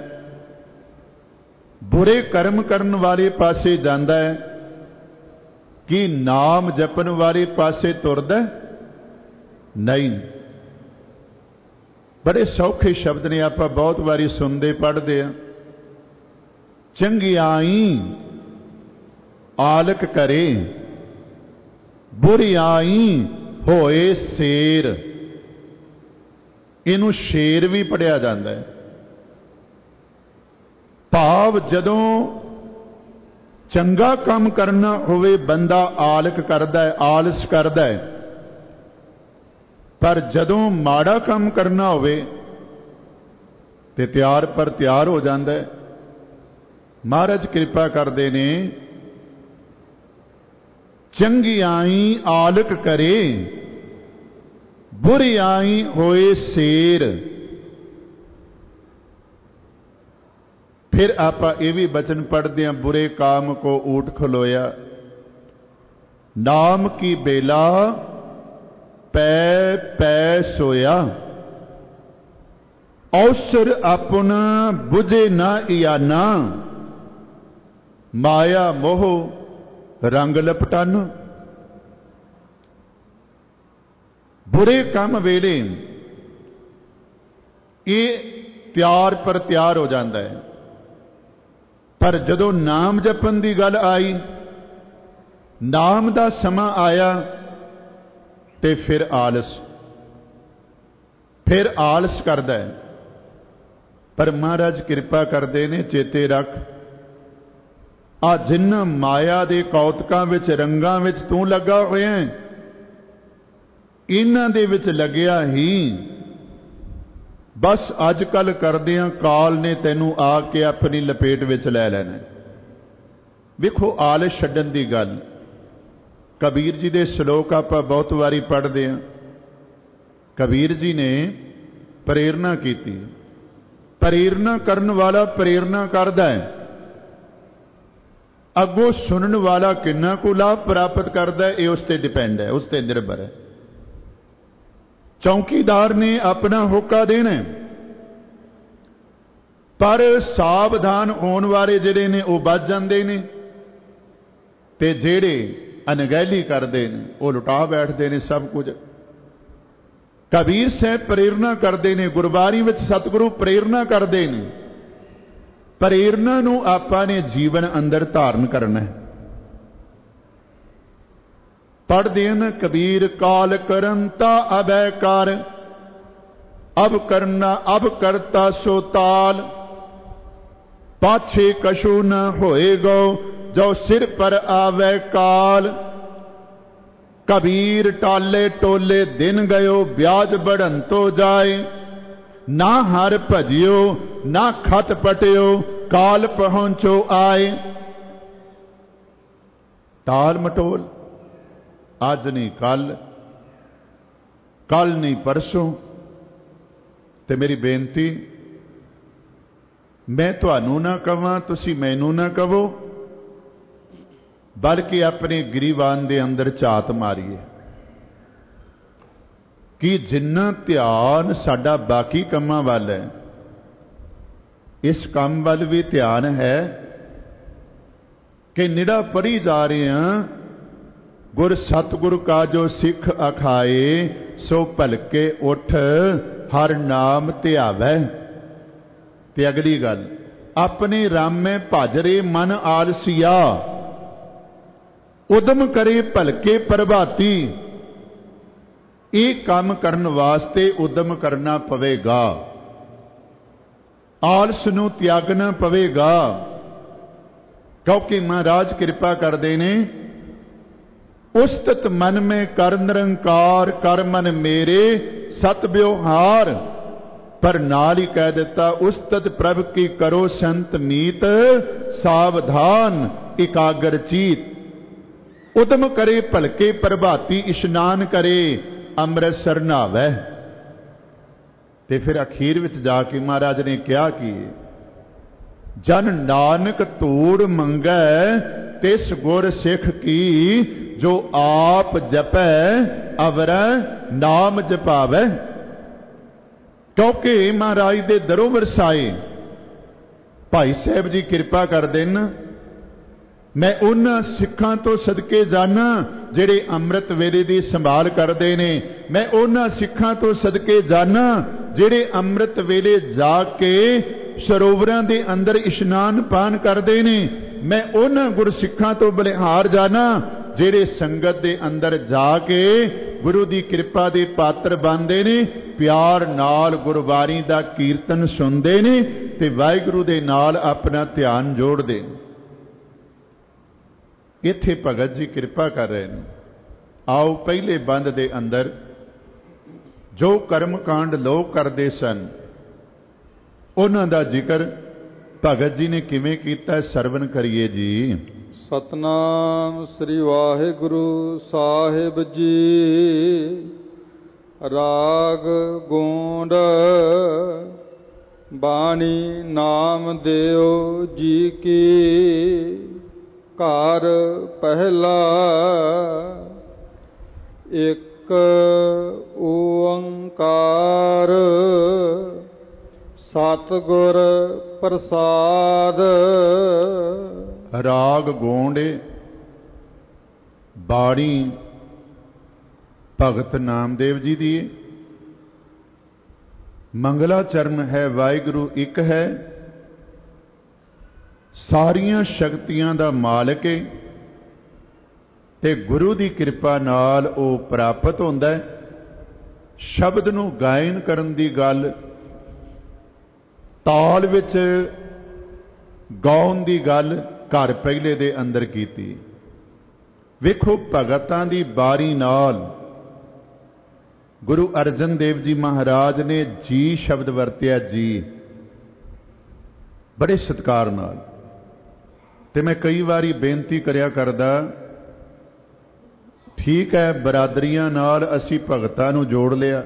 बुरे कर्म करन वाले पासे जांदा है, कि नाम जपन वाले पासे तुरदा नहीं। बड़े सौखे शब्द ने, आपां बहुत वारी सुनते पढ़ते हैं। चंगियाई आलक करे, बुरियाई होए शेर। इनू शेर भी पढ़िया जाता है। भाव जदों चंगा काम करना होवे बंदा आलक करदा है, आलस करदा है, पर जदों माड़ा काम करना होवे ते तैयार पर तैयार हो जाता है। महाराज कृपा करते ने, चंगियाई आलक करे, बुरियाई होए शेर। फिर आप ये भी वचन पढ़ते हैं, बुरे काम को ऊट खलोया, नाम की बेला पै पै सोया। अवसर अपना बुझे ना इयाना, माया मोह रंग लपटाना। बुरे काम वेले ये तैयार पर तैयार हो जाता है, पर जदों नाम जपन की गल आई, नाम का समा आया, ते फिर आलस करदा है। पर महाराज कृपा करते ने, चेते रख, आ जिन्ना माया दे कौतकां विच रंगां विच तू लगा होया है, इन्हां दे विच लग्या ही बस अजकल करदियां काल ने तैनू आके अपनी लपेट विच लै लैना। वेखो आलस छड्डण दी गल, कबीर जी दे श्लोक आपां बहुत वारी पढ़दे हां। कबीर जी ने प्रेरणा की, प्रेरणा करन वाला प्रेरणा करदा है, अगों सुनन वाला किन्ना को लाभ प्राप्त करदा है, ये उस ते डिपेंड है, उस ते निर्भर है। चौकीदार ने अपना होका देना, पर सावधान होने वाले जिहड़े ने वो बच जाते हैं, ते जिहड़े अनगहली करते हैं वो लुटा बैठते हैं सब कुछ। कबीर साहब प्रेरणा करते हैं, गुरबाणी विच सतगुरु प्रेरणा करते हैं। प्रेरणा नूं आपां ने जीवन अंदर धारण करना है। पढ़ते हैं ना कबीर, काल करंता अभय कार, अब करना अब करता सो ताल, पाछे कशु न होए गो, जो सिर पर आवे काल। कबीर टाले टोले दिन गयो, ब्याज बढ़न तो जाए, ना हर भजियो ना खत पटियो, काल पहुंचो आए। टाल मटोल, आज नहीं कल, कल नहीं परसों। ते मेरी बेनती, मैं तुहानू ना कहां, तुसी मैनू ना कहो, बल्कि अपने गिरीवान दे अंदर झात मारीए कि जिन्ना ध्यान साडा बाकी कमां वाल है, ਇਸ ਕੰਮ ਵੱਲ ਵੀ ਧਿਆਨ ਹੈ ਕਿ ਨਿੜਾ ਪੜ੍ਹੀ ਜਾ ਰਹੇ ਹਾਂ, ਗੁਰ ਸਤਿਗੁਰ ਕਾ ਜੋ ਸਿੱਖ ਅਖਾਏ, ਸੋ ਭਲਕੇ ਉਠ ਹਰ ਨਾਮ ਧਿਆਵੈ। ਤੇ ਅਗਲੀ ਗੱਲ, ਆਪਣੇ ਰਾਮੈ ਭਜਰੇ ਮਨ ਆਲਸੀਆ, ਉਦਮ ਕਰੇ ਭਲਕੇ ਪ੍ਰਭਾਤੀ। ਇਹ ਕੰਮ ਕਰਨ ਵਾਸਤੇ ਉਦਮ ਕਰਨਾ ਪਵੇਗਾ, ਆਲਸ ਨੂੰ ਤਿਆਗਣਾ ਪਵੇਗਾ, ਕਿਉਂਕਿ ਮਹਾਰਾਜ ਕਿਰਪਾ ਕਰਦੇ ਨੇ, ਉਸਤਤ ਮਨ ਮੈਂ ਕਰ ਨਿਰੰਕਾਰ, ਕਰ ਮਨ ਮੇਰੇ ਸਤ ਵਿਵਹਾਰ। ਪਰ ਨਾਲ ਹੀ ਕਹਿ ਦਿੱਤਾ, ਉਸਤਤ ਪ੍ਰਭ ਕੀ ਕਰੋ ਸੰਤ ਮੀਤ, ਸਾਵਧਾਨ ਇਕਾਗਰ ਚੀਤ। ਉਦਮ ਕਰੇ ਭਲਕੇ ਪ੍ਰਭਾਤੀ, ਇਸ਼ਨਾਨ ਕਰੇ ਅੰਮ੍ਰਿਤਸਰ ਨਹਾਵੈ। ਤੇ ਫਿਰ ਅਖੀਰ ਵਿੱਚ ਜਾ ਕੇ ਮਹਾਰਾਜ ਨੇ ਕਿਹਾ ਕਿ ਜਨ ਨਾਨਕ ਧੂੜ ਮੰਗੈ, ਤਿਸ ਗੁਰ ਸਿੱਖ ਕੀ, ਜੋ ਆਪ ਜਪੈ ਅਵਰੈ ਨਾਮ ਜਪਾਵੈ। ਕਿਉਂਕਿ ਮਹਾਰਾਜ ਦੇ ਦਰੋਂ ਵਰਸਾਏ ਭਾਈ ਸਾਹਿਬ ਜੀ ਕਿਰਪਾ ਕਰਦੇ ਨੇ, ਮੈਂ ਉਹਨਾਂ ਸਿੱਖਾਂ ਤੋਂ ਸਦਕੇ ਜਾਣਾ ਜਿਹੜੇ ਅੰਮ੍ਰਿਤ ਵੇਲੇ ਦੀ ਸੰਭਾਲ ਕਰਦੇ ਨੇ। ਮੈਂ ਉਹਨਾਂ ਸਿੱਖਾਂ ਤੋਂ ਸਦਕੇ ਜਾਣਾ ਜਿਹੜੇ ਅੰਮ੍ਰਿਤ ਵੇਲੇ ਜਾ ਕੇ ਸਰੋਵਰਾਂ ਦੇ ਅੰਦਰ ਇਸ਼ਨਾਨ ਪਾਨ ਕਰਦੇ ਨੇ। ਮੈਂ ਉਹਨਾਂ ਗੁਰਸਿੱਖਾਂ ਤੋਂ ਬਲਿਹਾਰ ਜਾਣਾ ਜਿਹੜੇ ਸੰਗਤ ਦੇ ਅੰਦਰ ਜਾ ਕੇ ਗੁਰੂ ਦੀ ਕਿਰਪਾ ਦੇ ਪਾਤਰ ਬਣਦੇ ਨੇ, ਪਿਆਰ ਨਾਲ ਗੁਰਬਾਣੀ ਦਾ ਕੀਰਤਨ ਸੁਣਦੇ ਨੇ ਤੇ ਵਾਹਿਗੁਰੂ ਦੇ ਨਾਲ ਆਪਣਾ ਧਿਆਨ ਜੋੜਦੇ ਨੇ। ਇੱਥੇ ਭਗਤ ਜੀ ਕਿਰਪਾ ਕਰ ਰਹੇ ਨੇ। ਆਓ ਪਹਿਲੇ ਬੰਦ ਦੇ ਅੰਦਰ ਜੋ ਕਰਮ ਕਾਂਡ ਲੋਕ ਕਰਦੇ ਸਨ, ਉਹਨਾਂ ਦਾ ਜ਼ਿਕਰ ਭਗਤ ਜੀ ਨੇ ਕਿਵੇਂ ਕੀਤਾ, ਸਰਵਨ ਕਰੀਏ ਜੀ। ਸਤਨਾਮ ਸ੍ਰੀ ਵਾਹਿਗੁਰੂ ਸਾਹਿਬ ਜੀ। ਰਾਗ ਗੋਂਡ ਬਾਣੀ ਨਾਮ ਦਿਓ ਜੀ ਕੀ। ਘਰ ਪਹਿਲਾ ਇੱਕ ਓੰਕਾਰ, ਸਤਿਗੁਰ ਪ੍ਰਸਾਦ। ਰਾਗ ਗੋਂਡ ਬਾਣੀ ਭਗਤ ਨਾਮਦੇਵ ਜੀ ਦੀ। ਮੰਗਲਾ ਚਰਨ ਹੈ ਵਾਹਿਗੁਰੂ ਇੱਕ ਹੈ, ਸਾਰੀਆਂ ਸ਼ਕਤੀਆਂ ਦਾ ਮਾਲਕ ਹੈ ਤੇ ਗੁਰੂ ਦੀ ਕਿਰਪਾ ਨਾਲ ਉਹ ਪ੍ਰਾਪਤ ਹੁੰਦਾ ਹੈ। ਸ਼ਬਦ ਨੂੰ ਗਾਇਨ ਕਰਨ ਦੀ ਗੱਲ, ਤਾਲ ਵਿੱਚ ਗਾਉਣ ਦੀ ਗੱਲ ਘਰ ਪਹਿਲੇ ਦੇ ਅੰਦਰ ਕੀਤੀ। ਵੇਖੋ ਭਗਤਾਂ ਦੀ ਬਾਰੀ ਨਾਲ ਗੁਰੂ ਅਰਜਨ ਦੇਵ ਜੀ ਮਹਾਰਾਜ ਨੇ ਜੀ ਸ਼ਬਦ ਵਰਤਿਆ, ਜੀ, ਬੜੇ ਸਤਿਕਾਰ ਨਾਲ। ਤੇ ਮੈਂ ਕਈ ਵਾਰੀ ਬੇਨਤੀ ਕਰਿਆ ਕਰਦਾ, ਠੀਕ ਹੈ ਬਰਾਦਰੀਆਂ ਨਾਲ ਅਸੀਂ ਭਗਤਾਂ ਨੂੰ ਜੋੜ ਲਿਆ,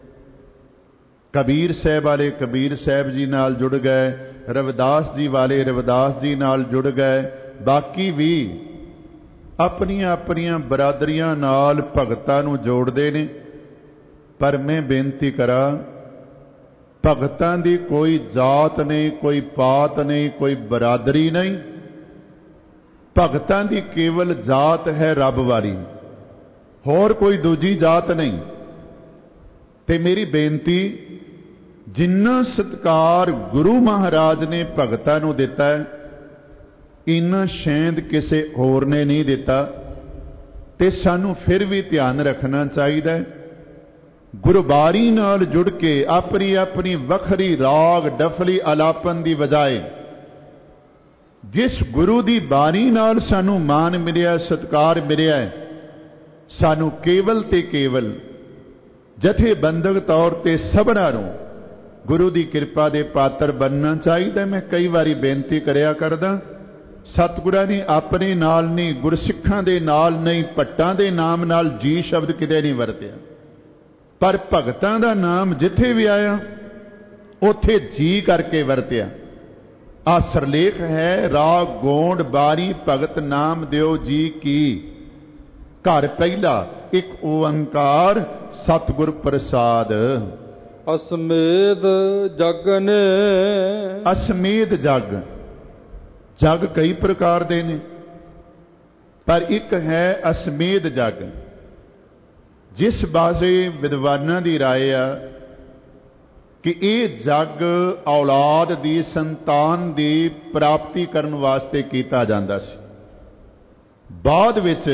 ਕਬੀਰ ਸਾਹਿਬ ਵਾਲੇ ਕਬੀਰ ਸਾਹਿਬ ਜੀ ਨਾਲ ਜੁੜ ਗਏ, ਰਵਿਦਾਸ ਜੀ ਵਾਲੇ ਰਵਿਦਾਸ ਜੀ ਨਾਲ ਜੁੜ ਗਏ, ਬਾਕੀ ਵੀ ਆਪਣੀਆਂ ਆਪਣੀਆਂ ਬਰਾਦਰੀਆਂ ਨਾਲ ਭਗਤਾਂ ਨੂੰ ਜੋੜਦੇ ਨੇ। ਪਰ ਮੈਂ ਬੇਨਤੀ ਕਰਾਂ, ਭਗਤਾਂ ਦੀ ਕੋਈ ਜਾਤ ਨਹੀਂ, ਕੋਈ ਪਾਤ ਨਹੀਂ, ਕੋਈ ਬਰਾਦਰੀ ਨਹੀਂ। ਭਗਤਾਂ ਦੀ ਕੇਵਲ ਜਾਤ ਹੈ ਰੱਬ ਵਾਲੀ, ਹੋਰ ਕੋਈ ਦੂਜੀ ਜਾਤ ਨਹੀਂ। ਤੇ ਮੇਰੀ ਬੇਨਤੀ, ਜਿੰਨਾ ਸਤਿਕਾਰ ਗੁਰੂ ਮਹਾਰਾਜ ਨੇ ਭਗਤਾਂ ਨੂੰ ਦਿੱਤਾ ਹੈ, ਇੰਨਾ ਸ਼ੈਂਦ ਕਿਸੇ ਹੋਰ ਨੇ ਨਹੀਂ ਦਿੱਤਾ। ਤੇ ਸਾਨੂੰ ਫਿਰ ਵੀ ਧਿਆਨ ਰੱਖਣਾ ਚਾਹੀਦਾ ਹੈ, ਗੁਰਬਾਣੀ ਨਾਲ ਜੁੜ ਕੇ ਆਪਣੀ ਆਪਣੀ ਵੱਖਰੀ ਰਾਗ ਡਫਲੀ ਆਲਾਪਨ ਦੀ ਬਜਾਏ ਜਿਸ ਗੁਰੂ ਦੀ ਬਾਣੀ ਨਾਲ ਸਾਨੂੰ ਮਾਨ ਮਿਲਿਆ, ਸਤਿਕਾਰ ਮਿਲਿਆ ਹੈ, ਸਾਨੂੰ ਕੇਵਲ ਤੇ ਕੇਵਲ ਜਥੇਬੰਦਕ ਤੌਰ ਤੇ ਸਭਨਾਂ ਨੂੰ ਗੁਰੂ ਦੀ ਕਿਰਪਾ ਦੇ ਪਾਤਰ ਬਣਨਾ ਚਾਹੀਦਾ। ਮੈਂ ਕਈ ਵਾਰੀ ਬੇਨਤੀ ਕਰਿਆ ਕਰਦਾ, ਸਤਿਗੁਰਾਂ ਨੇ ਆਪਣੇ ਨਾਲ ਨਹੀਂ, ਗੁਰਸਿੱਖਾਂ ਦੇ ਨਾਲ ਨਹੀਂ, ਭੱਟਾਂ ਦੇ ਨਾਮ ਨਾਲ ਜੀ ਸ਼ਬਦ ਕਿਤੇ ਨਹੀਂ ਵਰਤਿਆ, ਪਰ ਭਗਤਾਂ ਦਾ ਨਾਮ ਜਿੱਥੇ ਵੀ ਆਇਆ ਉੱਥੇ ਜੀ ਕਰਕੇ ਵਰਤਿਆ। ਆ ਸਰਲੇਖ ਹੈ, ਰਾਗ ਗੋਂਡ ਬਾਰੀ ਭਗਤ ਨਾਮ ਦਿਓ ਜੀ ਕੀ। ਘਰ ਪਹਿਲਾ ਇੱਕ ਓੰਕਾਰ, ਸਤਿਗੁਰ ਪ੍ਰਸਾਦ। ਅਸਮੇਧ ਜਗ ਨੇ। ਅਸਮੇਧ ਜਗ, ਜਗ ਕਈ ਪ੍ਰਕਾਰ ਦੇ ਨੇ, ਪਰ ਇੱਕ ਹੈ ਅਸਮੇਧ ਜਗ, ਜਿਸ ਬਾਰੇ ਵਿਦਵਾਨਾਂ ਦੀ ਰਾਏ ਆ ਕਿ ਇਹ ਜਗ ਔਲਾਦ ਦੀ, ਸੰਤਾਨ ਦੀ ਪ੍ਰਾਪਤੀ ਕਰਨ ਵਾਸਤੇ ਕੀਤਾ ਜਾਂਦਾ ਸੀ। ਬਾਅਦ ਵਿੱਚ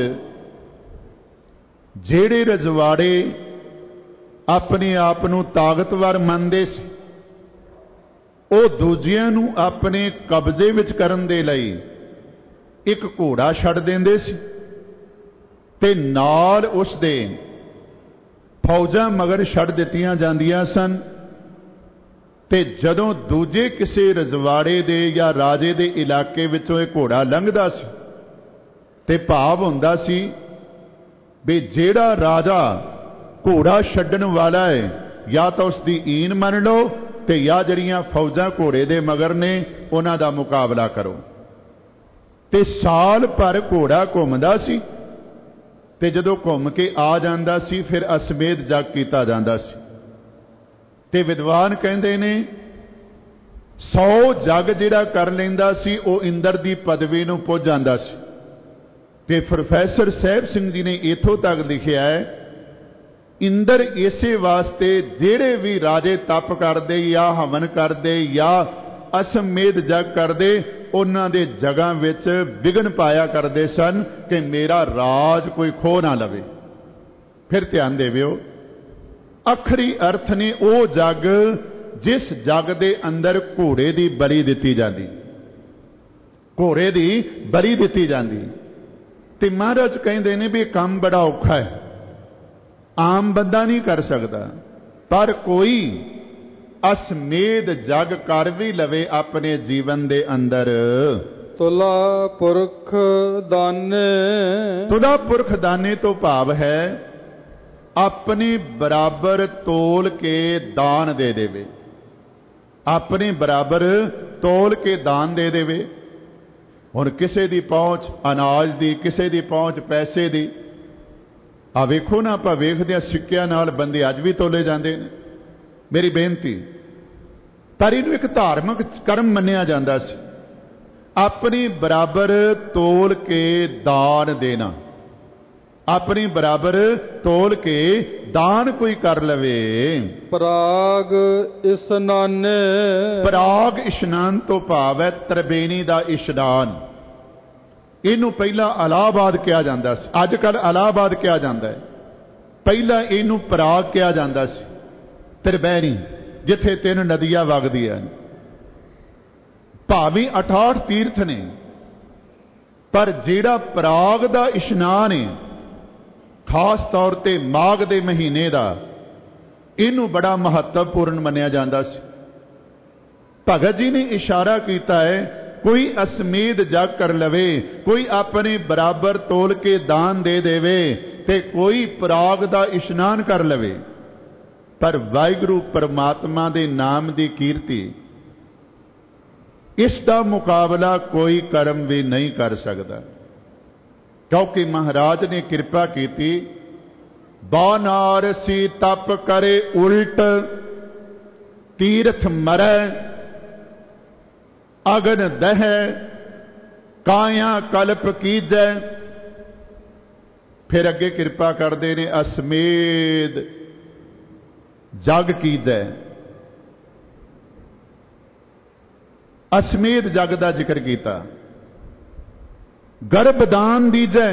ਜਿਹੜੇ ਰਜਵਾੜੇ ਆਪਣੇ ਆਪ ਨੂੰ ਤਾਕਤਵਰ ਮੰਨਦੇ ਸੀ, ਉਹ ਦੂਜਿਆਂ ਨੂੰ ਆਪਣੇ ਕਬਜ਼ੇ ਵਿੱਚ ਕਰਨ ਦੇ ਲਈ ਇੱਕ ਘੋੜਾ ਛੱਡ ਦਿੰਦੇ ਸੀ ਤੇ ਨਾਲ ਉਸ ਦੇ ਫੌਜਾਂ ਮਗਰ ਛੱਡ ਦਿੱਤੀਆਂ ਜਾਂਦੀਆਂ ਸਨ। ਤੇ ਜਦੋਂ ਦੂਜੇ ਕਿਸੇ ਰਜਵਾੜੇ ਦੇ ਜਾਂ ਰਾਜੇ ਦੇ ਇਲਾਕੇ ਵਿੱਚੋਂ ਇਹ ਘੋੜਾ ਲੰਘਦਾ ਸੀ ਤੇ ਭਾਵ ਹੁੰਦਾ ਸੀ ਵੀ ਜਿਹੜਾ ਰਾਜਾ ਘੋੜਾ ਛੱਡਣ ਵਾਲਾ ਹੈ, ਜਾਂ ਤਾਂ ਉਸ ਦੀ ਈਨ ਮੰਨ ਲਓ ਤੇ ਜਾਂ ਜਿਹੜੀਆਂ ਫੌਜਾਂ ਘੋੜੇ ਦੇ ਮਗਰ ਨੇ ਉਹਨਾਂ ਦਾ ਮੁਕਾਬਲਾ ਕਰੋ। ਤੇ ਸਾਲ ਭਰ ਘੋੜਾ ਘੁੰਮਦਾ ਸੀ ਤੇ ਜਦੋਂ ਘੁੰਮ ਕੇ ਆ ਜਾਂਦਾ ਸੀ ਫਿਰ ਅਸਮੇਧ ਜਗ ਕੀਤਾ ਜਾਂਦਾ ਸੀ। ਤੇ ਵਿਦਵਾਨ ਕਹਿੰਦੇ ਨੇ 100 ਜਗ ਜਿਹੜਾ ਕਰ ਲੈਂਦਾ ਸੀ ਉਹ ਇੰਦਰ ਦੀ ਪਦਵੀ ਨੂੰ ਪੁੱਜ ਜਾਂਦਾ ਸੀ। ਤੇ ਪ੍ਰੋਫੈਸਰ ਸਾਹਿਬ ਸਿੰਘ ਜੀ ਨੇ ਇੱਥੋਂ ਤੱਕ ਲਿਖਿਆ ਹੈ, ਇੰਦਰ ਇਸੇ ਵਾਸਤੇ ਜਿਹੜੇ ਵੀ ਰਾਜੇ ਤਪ ਕਰਦੇ ਜਾਂ ਹਵਨ ਕਰਦੇ ਜਾਂ ਅਸਮੇਧ ਜਗ ਕਰਦੇ, ਉਹਨਾਂ ਦੇ ਜਗ੍ਹਾ ਵਿੱਚ ਵਿਘਨ ਪਾਇਆ ਕਰਦੇ ਸਨ ਕਿ ਮੇਰਾ ਰਾਜ ਕੋਈ ਖੋ ਨਾ ਲਵੇ। ਫਿਰ ਧਿਆਨ ਦੇਵਿਓ, ਅਖਰੀ ਅਰਥ ਨੇ ਉਹ ਜਗ ਜਿਸ ਜਗ ਦੇ ਅੰਦਰ ਘੋੜੇ ਦੀ ਬਲੀ ਦਿੱਤੀ ਜਾਂਦੀ, ਘੋੜੇ ਦੀ ਬਲੀ ਦਿੱਤੀ ਜਾਂਦੀ। ਤੇ ਮਹਾਰਾਜ ਕਹਿੰਦੇ ਨੇ ਵੀ ਇਹ ਕੰਮ ਬੜਾ ਔਖਾ ਹੈ, ਆਮ ਬੰਦਾ ਨਹੀਂ ਕਰ ਸਕਦਾ, ਪਰ ਕੋਈ ਅਸਮੇਧ ਜਗ ਕਰ ਵੀ ਲਵੇ ਆਪਣੇ ਜੀਵਨ ਦੇ ਅੰਦਰ। ਤੁਲਾ ਪੁਰਖ ਦਾਨੇ। ਤੁਲਾ ਪੁਰਖ ਦਾਨੇ ਤੋਂ ਭਾਵ ਹੈ ਆਪਣੇ ਬਰਾਬਰ ਤੋਲ ਕੇ ਦਾਨ ਦੇ ਦੇਵੇ, ਆਪਣੇ ਬਰਾਬਰ ਤੋਲ ਕੇ ਦਾਨ ਦੇ ਦੇਵੇ। ਹੁਣ ਕਿਸੇ ਦੀ ਪਹੁੰਚ ਅਨਾਜ ਦੀ, ਕਿਸੇ ਦੀ ਪਹੁੰਚ ਪੈਸੇ ਦੀ। ਆ ਵੇਖੋ ਨਾ, ਆਪਾਂ ਵੇਖਦੇ ਹਾਂ ਸਿੱਕਿਆਂ ਨਾਲ ਬੰਦੇ ਅੱਜ ਵੀ ਤੋਲੇ ਜਾਂਦੇ ਨੇ। ਮੇਰੀ ਬੇਨਤੀ, ਪਰ ਇਹਨੂੰ ਇੱਕ ਧਾਰਮਿਕ ਕਰਮ ਮੰਨਿਆ ਜਾਂਦਾ ਸੀ, ਆਪਣੀ ਬਰਾਬਰ ਤੋਲ ਕੇ ਦਾਨ ਦੇਣਾ। ਆਪਣੀ ਬਰਾਬਰ ਤੋਲ ਕੇ ਦਾਨ ਕੋਈ ਕਰ ਲਵੇ। ਪਰਾਗ ਇਸ਼ਨਾਨੇ। ਪਰਾਗ ਇਸ਼ਨਾਨ ਤੋਂ ਭਾਵ ਹੈ ਤ੍ਰਿਵੇਣੀ ਦਾ ਇਸ਼ਨਾਨ। ਇਹਨੂੰ ਪਹਿਲਾਂ ਇਲਾਹਾਬਾਦ ਕਿਹਾ ਜਾਂਦਾ ਸੀ, ਅੱਜ ਕੱਲ੍ਹ ਇਲਾਹਾਬਾਦ ਕਿਹਾ ਜਾਂਦਾ ਹੈ। ਪਹਿਲਾਂ ਇਹਨੂੰ ਪਰਾਗ ਕਿਹਾ ਜਾਂਦਾ ਸੀ, ਤ੍ਰਿਵੇਣੀ, ਜਿੱਥੇ 3 ਨਦੀਆਂ ਵਗਦੀਆਂ। ਭਾਵੇਂ 68 ਤੀਰਥ ਨੇ, ਪਰ ਜਿਹੜਾ ਪਰਾਗ ਦਾ ਇਸ਼ਨਾਨ ਹੈ ਖਾਸ ਤੌਰ ਤੇ ਮਾਘ ਦੇ ਮਹੀਨੇ ਦਾ, ਇਹਨੂੰ ਬੜਾ ਮਹੱਤਵਪੂਰਨ ਮੰਨਿਆ ਜਾਂਦਾ ਸੀ। ਭਗਤ ਜੀ ਨੇ ਇਸ਼ਾਰਾ ਕੀਤਾ ਹੈ, ਕੋਈ ਅਸਮੇਧ ਜਗ ਕਰ ਲਵੇ, ਕੋਈ ਆਪਣੇ ਬਰਾਬਰ ਤੋਲ ਕੇ ਦਾਨ ਦੇ ਦੇਵੇ ਤੇ ਕੋਈ ਪਰਾਗ ਦਾ ਇਸ਼ਨਾਨ ਕਰ ਲਵੇ, ਪਰ ਵਾਹਿਗੁਰੂ ਪਰਮਾਤਮਾ ਦੇ ਨਾਮ ਦੀ ਕੀਰਤੀ, ਇਸ ਦਾ ਮੁਕਾਬਲਾ ਕੋਈ ਕਰਮ ਵੀ ਨਹੀਂ ਕਰ ਸਕਦਾ। ਕਿਉਂਕਿ ਮਹਾਰਾਜ ਨੇ ਕਿਰਪਾ ਕੀਤੀ, ਬਾਨਾਰਸੀ ਤਪ ਕਰੇ ਉਲਟ, ਤੀਰਥ ਮਰੈ ਅਗਨ ਦਹਿ, ਕਾਇਆ ਕਲਪ ਕੀਜੈ। ਫਿਰ ਅੱਗੇ ਕਿਰਪਾ ਕਰਦੇ ਨੇ, ਅਸਮੇਧ ਜਗ ਕੀਜੈ। ਅਸਮੇਧ ਜਗ ਦਾ ਜ਼ਿਕਰ ਕੀਤਾ। ਗਰਭਦਾਨ ਦੀਜੈ,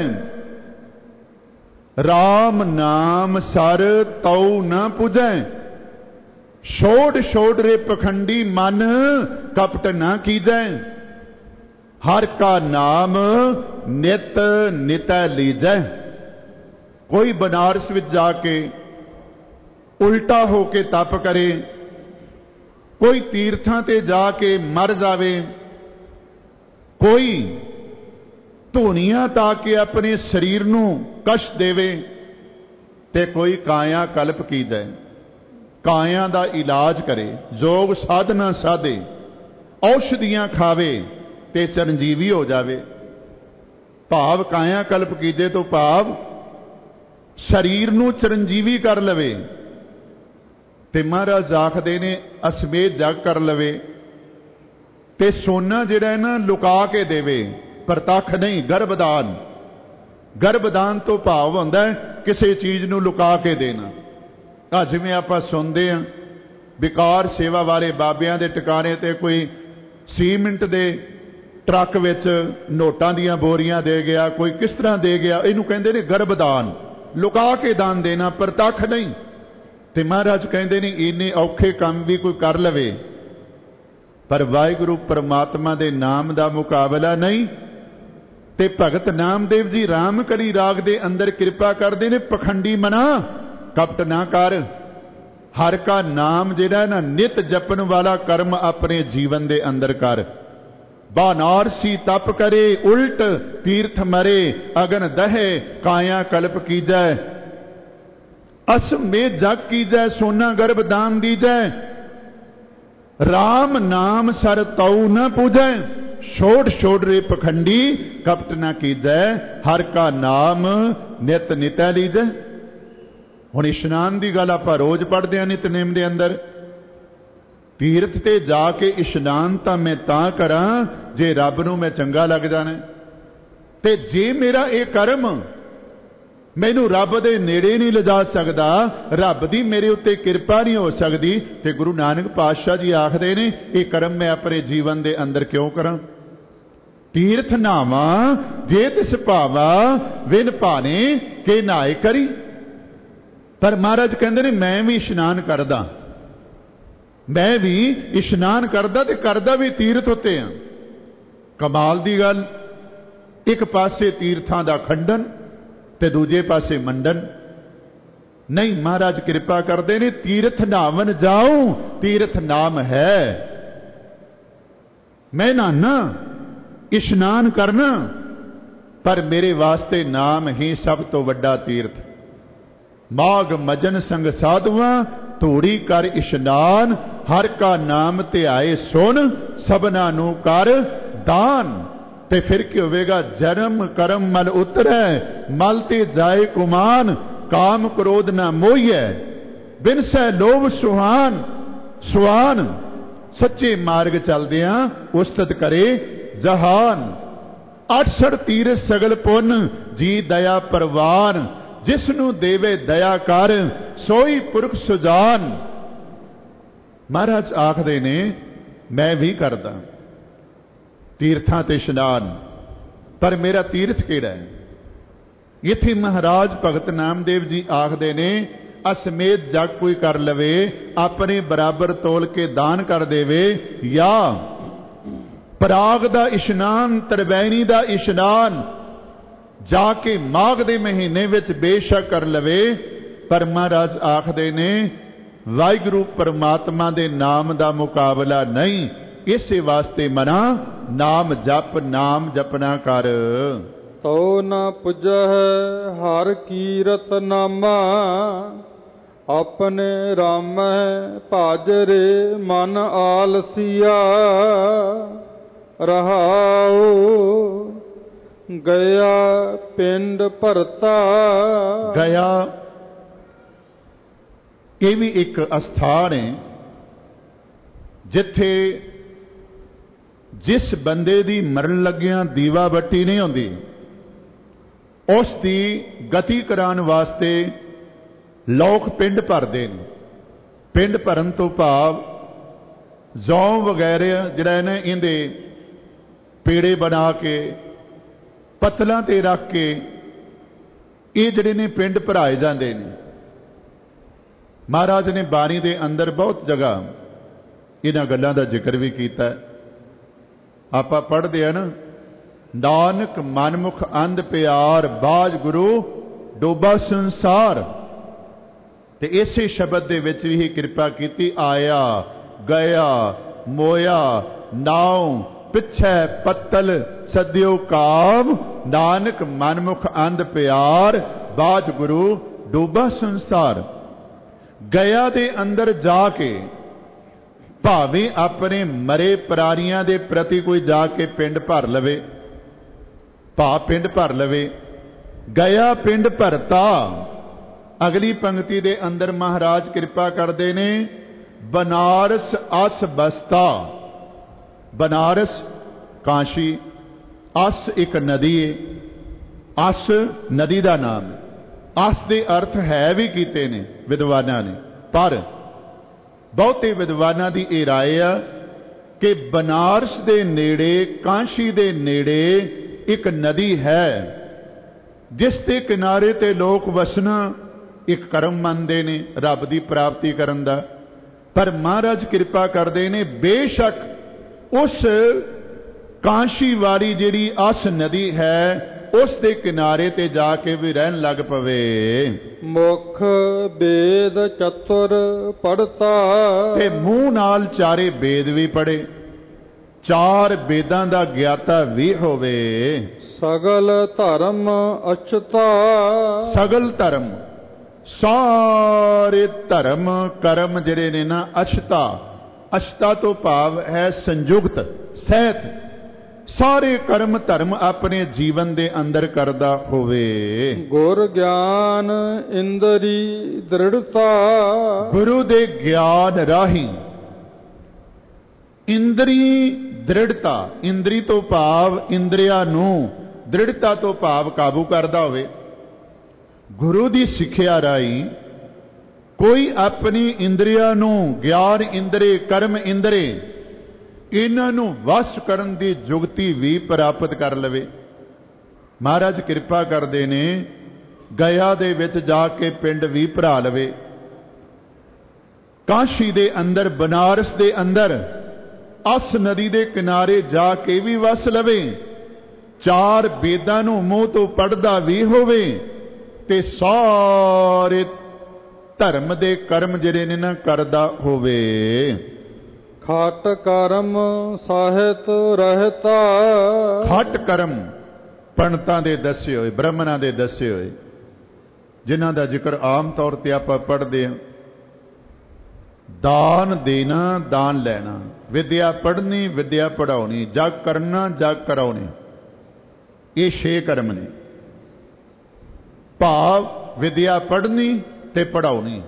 ਰਾਮ ਨਾਮ ਸਰ ਤਉ ਨ ਪੁਜੈ। ਛੋੜ ਛੋੜ ਰੇ ਪਖੰਡੀ ਮਨ, ਕਪਟ ਨਾ ਕੀਜੈ। ਹਰ ਕਾ ਨਾਮ ਨਿਤ ਨਿਤੈ ਲੀਜੈ। ਕੋਈ ਬਨਾਰਸ ਵਿੱਚ ਜਾ ਕੇ ਉਲਟਾ ਹੋ ਕੇ ਤਪ ਕਰੇ, ਕੋਈ ਤੀਰਥਾਂ ਤੇ ਜਾ ਕੇ ਮਰ ਜਾਵੇ, ਕੋਈ ਧੂਣੀਆਂ ਤਾ ਕੇ ਆਪਣੇ ਸਰੀਰ ਨੂੰ ਕਸ਼ਟ ਦੇਵੇ, ਤੇ ਕੋਈ ਕਾਇਆ ਕਲਪ ਕੀਜੈ, ਕਾਇਆ ਦਾ ਇਲਾਜ ਕਰੇ, ਯੋਗ ਸਾਧਨਾ ਸਾਧੇ, ਔਸ਼ਧੀਆਂ ਖਾਵੇ ਤੇ ਚਰਨਜੀਵੀ ਹੋ ਜਾਵੇ। ਭਾਵ ਕਾਇਆ ਕਲਪ ਕੀਜੇ ਤੋਂ ਭਾਵ ਸਰੀਰ ਨੂੰ ਚਰਨਜੀਵੀ ਕਰ ਲਵੇ। ਤੇ ਮਹਾਰਾਜ ਆਖਦੇ ਨੇ ਅਸਮੇਤ ਜਗ ਕਰ ਲਵੇ ਤੇ ਸੋਨਾ ਜਿਹੜਾ ਹੈ ਨਾ ਲੁਕਾ ਕੇ ਦੇਵੇ, ਪ੍ਰਤੱਖ ਨਹੀਂ। ਗਰਭਦਾਨ, ਗਰਭਦਾਨ ਤੋਂ ਭਾਵ ਹੁੰਦਾ ਕਿਸੇ ਚੀਜ਼ ਨੂੰ ਲੁਕਾ ਕੇ ਦੇਣਾ। ਜਿਵੇਂ ਆਪਾਂ ਸੁਣਦੇ ਹਾਂ ਵਿਕਾਰ ਸੇਵਾ ਵਾਲੇ ਬਾਬਿਆਂ ਦੇ ਟਿਕਾਣੇ ਤੇ ਕੋਈ ਸੀਮਿੰਟ ਦੇ ਟਰੱਕ ਵਿੱਚ ਨੋਟਾਂ ਦੀਆਂ ਬੋਰੀਆਂ ਦੇ ਗਿਆ, ਕੋਈ ਕਿਸ ਤਰ੍ਹਾਂ ਦੇ ਗਿਆ, ਇਹਨੂੰ ਕਹਿੰਦੇ ਨੇ ਗਰਭਦਾਨ, ਲੁਕਾ ਕੇ ਦਾਨ ਦੇਣਾ, ਪ੍ਰਤੱਖ ਨਹੀਂ। ਤੇ ਮਹਾਰਾਜ ਕਹਿੰਦੇ ਨੇ ਇੰਨੇ ਔਖੇ ਕੰਮ ਵੀ ਕੋਈ ਕਰ ਲਵੇ, ਪਰ ਵਾਹਿਗੁਰੂ ਪਰਮਾਤਮਾ ਦੇ ਨਾਮ ਦਾ ਮੁਕਾਬਲਾ ਨਹੀਂ। ਤੇ ਭਗਤ ਨਾਮਦੇਵ ਜੀ ਰਾਮ ਕਲੀ ਰਾਗ ਦੇ ਅੰਦਰ ਕਿਰਪਾ ਕਰਦੇ ਨੇ, ਪਖੰਡੀ ਮਨਾ ਕਪਟ ਨਾ ਕਰ। ਹਰ ਕਾ ਨਾਮ ਜਿਹੜਾ ਨਾ ਨਿਤ ਜਪਣ ਵਾਲਾ ਕਰਮ ਆਪਣੇ ਜੀਵਨ ਦੇ ਅੰਦਰ ਕਰ। ਬਾਨਾਰਸੀ ਤਪ ਕਰੇ ਉਲਟ ਤੀਰਥ ਮਰੇ, ਅਗਨ ਦਹੇ ਕਾਇਆ ਕਲਪ ਕੀਜੈ। ਅਸਮੇਤ ਜਗ ਕੀਜੈ ਸੋਨਾ ਗਰਭ ਦਾਨ ਦੀਜੈ। राम नाम सर तऊ न पूजै, छोड़ छोड़ रे पखंडी कपट न कीजै। हर का नाम नित नितै लीजै। हुण इशनान की गल आपां रोज पढ़दे हां नितनेम दे अंदर। तीर्थ ते जाके इशनान तां मैं तां करां जे रब नूं मैं चंगा लग जाना, ते जे मेरा ये कर्म मैनू रब दे नेड़े नहीं लिजा सकता, रब की मेरे उत्ते कृपा नहीं हो सकती, तो गुरु नानक पातशाह जी आखदे ने ये कर्म मैं अपने जीवन के अंदर क्यों करा। तीर्थ नावा जे तिस भावा विन भाने के नाए करी। पर महाराज कहते ने मैं भी इशनान करदा, मैं भी इशनान करदा ते करदा भी तीर्थ उत्ते आ। कमाल दी गल, एक पासे तीर्थां दा खंडन ते दूजे पासे मंडन नहीं। महाराज कृपा करते ने तीर्थ नावन जाओ, तीर्थ नाम है। मैं नहाना इशनान करना, पर मेरे वास्ते नाम ही सब तो वड्डा तीर्थ। माघ मजन संग साधुआ धूड़ी कर इशनान, हर का नाम ध्याए सुन सबना नू कर दान। ते फिर की होवेगा, जन्म कर्म मल उतरै मल ते जाए कुमान, काम क्रोध न मोहिए बिन सै लोभ सुहान। सुहान सच्चे मार्ग चलदियां उस्तत करे जहान। 68 तीरथ सगल पुन जी दया परवान, जिसनू देवे दया कर सोई पुरख सुजान। महाराज आखदे ने मैं भी करदा तीर्थां ते इशनान, पर मेरा तीर्थ केड़ा है। इत्थे महाराज भगत नामदेव जी आखदे ने असमेत जग कोई कर लवे, अपने बराबर तोल के दान कर देवे, या पराग दा इशनान तरवैनी दा इशनान जाके माघ दे महीने विच बेशक कर लवे। पर महाराज आखदे ने वाहिगुरू परमात्मा दे नाम दा मुकाबला नहीं, इसे वास्ते मना नाम जप, नाम जपना कर। तो न पुजह हर कीरत नामा, अपने राम भज रे मन आलसिया। रहाओ गया पिंड भरता। गया ये भी एक अस्थान है जिथे जिस बंदे दी मरण लग्या दीवा बत्ती नहीं होंदी, उस दी गति कराने वास्ते लोग पिंड भरते हैं। पिंड भरन तो भाव जौ वगैरह जिहड़ा है ना इहदे पेड़े बना के पत्तलां ते रख के ये जिहड़े ने पिंड भराए जाते हैं। महाराज ने बाणी दे अंदर बहुत जगह इन्हां गल्लां दा जिक्र भी कीता। आपां पढ़दे आ ना, नानक मनमुख अंध प्यार बाज गुरु डोबा संसार। ते इसे शब्द दे विच भी कृपा कीती, आया गया मोया नाव पिछे पत्तल सद्यो काम। नानक मनमुख अंध प्यार बाज गुरु डोबा संसार। गया दे अंदर जाके भावें अपने मरे प्राणियां दे प्रति कोई जाके पिंड भर लवे, भा पिंड भर लवे। गया पिंड भरता ਅਗਲੀ ਪੰਕਤੀ ਦੇ ਅੰਦਰ ਮਹਾਰਾਜ ਕਿਰਪਾ ਕਰਦੇ ਨੇ, ਬਨਾਰਸ ਅਸ ਬਸਤਾ। ਬਨਾਰਸ ਕਾਸ਼ੀ, ਅਸ ਇੱਕ ਨਦੀ ਹੈ, ਅਸ ਨਦੀ ਦਾ ਨਾਮ ਹੈ। ਅਸ ਦੇ ਅਰਥ ਹੈ ਵੀ ਕੀਤੇ ਨੇ ਵਿਦਵਾਨਾਂ ਨੇ, ਪਰ ਬਹੁਤੇ ਵਿਦਵਾਨਾਂ ਦੀ ਇਹ ਰਾਏ ਆ ਕਿ ਬਨਾਰਸ ਦੇ ਨੇੜੇ, ਕਾਸ਼ੀ ਦੇ ਨੇੜੇ ਇੱਕ ਨਦੀ ਹੈ ਜਿਸ ਦੇ ਕਿਨਾਰੇ ਤੇ ਲੋਕ ਵਸਣਾ ਇੱਕ ਕਰਮ ਮੰਨਦੇ ਨੇ ਰੱਬ ਦੀ ਪ੍ਰਾਪਤੀ ਕਰਨ ਦਾ। ਪਰ ਮਹਾਰਾਜ ਕਿਰਪਾ ਕਰਦੇ ਨੇ, ਬੇਸ਼ੱਕ ਉਸ ਕਾਸ਼ੀ ਵਾਲੀ ਜਿਹੜੀ ਅਸ ਨਦੀ ਹੈ ਉਸ ਦੇ ਕਿਨਾਰੇ ਤੇ ਜਾ ਕੇ ਵੀ ਰਹਿਣ ਲੱਗ ਪਵੇ। ਮੁਖ ਵੇਦ ਚਤੁਰ ਪੜਤਾ, ਤੇ ਮੂੰਹ ਨਾਲ ਚਾਰੇ ਵੇਦ ਵੀ ਪੜੇ, ਚਾਰ ਵੇਦਾਂ ਦਾ ਗਿਆਤਾ ਵੀ ਹੋਵੇ। ਸਗਲ ਧਰਮ ਅਛਤਾ, ਸਗਲ ਧਰਮ, ਸਾਰੇ ਧਰਮ ਕਰਮ ਜਿਹੜੇ ਨੇ ਨਾ, ਅਛਤਾ, ਅਛਤਾ ਤੋਂ ਭਾਵ ਹੈ ਸੰਯੁਕਤ, ਸਹਿਤ, ਸਾਰੇ ਕਰਮ ਧਰਮ ਆਪਣੇ ਜੀਵਨ ਦੇ ਅੰਦਰ ਕਰਦਾ ਹੋਵੇ। ਗੁਰ ਗਿਆਨ ਇੰਦਰੀ ਦ੍ਰਿੜਤਾ, ਗੁਰੂ ਦੇ ਗਿਆਨ ਰਾਹੀਂ ਇੰਦਰੀ ਦ੍ਰਿੜਤਾ, ਇੰਦਰੀ ਤੋਂ ਭਾਵ ਇੰਦਰੀਆਂ ਨੂੰ, ਦ੍ਰਿੜਤਾ ਤੋਂ ਭਾਵ ਕਾਬੂ ਕਰਦਾ ਹੋਵੇ। ਗੁਰੂ ਦੀ ਸਿੱਖਿਆ ਰਾਹੀਂ ਕੋਈ ਆਪਣੀ ਇੰਦਰੀਆਂ ਨੂੰ, ਗਿਆਨ ਇੰਦਰੀ, ਕਰਮ ਇੰਦਰੀ, ਇਹਨਾਂ ਨੂੰ ਵਸ ਕਰਨ ਦੀ ਜੁਗਤੀ ਵੀ ਪ੍ਰਾਪਤ ਕਰ ਲਵੇ। ਮਹਾਰਾਜ ਕਿਰਪਾ ਕਰਦੇ ਨੇ, ਗਿਆ ਦੇ ਵਿੱਚ ਜਾ ਕੇ ਪਿੰਡ ਵੀ ਭਰਾ ਲਵੇ, ਕਾਸ਼ੀ ਦੇ ਅੰਦਰ, ਬਨਾਰਸ ਦੇ ਅੰਦਰ ਅਸ ਨਦੀ ਦੇ ਕਿਨਾਰੇ ਜਾ ਕੇ ਵੀ ਵਸ ਲਵੇ, ਚਾਰ ਵੇਦਾਂ ਨੂੰ ਮੂੰਹ ਤੋਂ ਪੜ੍ਹਦਾ ਵੀ ਹੋਵੇ, ਤੇ ਸਾਰੇ ਧਰਮ ਦੇ ਕਰਮ ਜਿਹੜੇ ਨੇ ਨਾ ਕਰਦਾ ਹੋਵੇ। ਖਟ ਕਰਮ ਸਾਹਿਤ ਰਹਿਤਾ, ਖਟ ਕਰਮ ਪੰਡਤਾਂ ਦੇ ਦੱਸੇ ਹੋਏ, ਬ੍ਰਾਹਮਣਾਂ ਦੇ ਦੱਸੇ ਹੋਏ, ਜਿਨ੍ਹਾਂ ਦਾ ਜ਼ਿਕਰ ਆਮ ਤੌਰ ਤੇ ਆਪਾਂ ਪੜ੍ਹਦੇ ਹਾਂ। ਦਾਨ ਦੇਣਾ, ਦਾਨ ਲੈਣਾ, ਵਿਦਿਆ ਪੜ੍ਹਨੀ, ਵਿਦਿਆ ਪੜ੍ਹਾਉਣੀ, ਜਗ ਕਰਨਾ, ਜਗ ਕਰਾਉਣੀ, ਇਹ 6 ਕਰਮ ਨੇ। ਭਾਵ ਵਿਦਿਆ ਪੜ੍ਹਨੀ ਤੇ ਪੜ੍ਹਾਉਣੀ,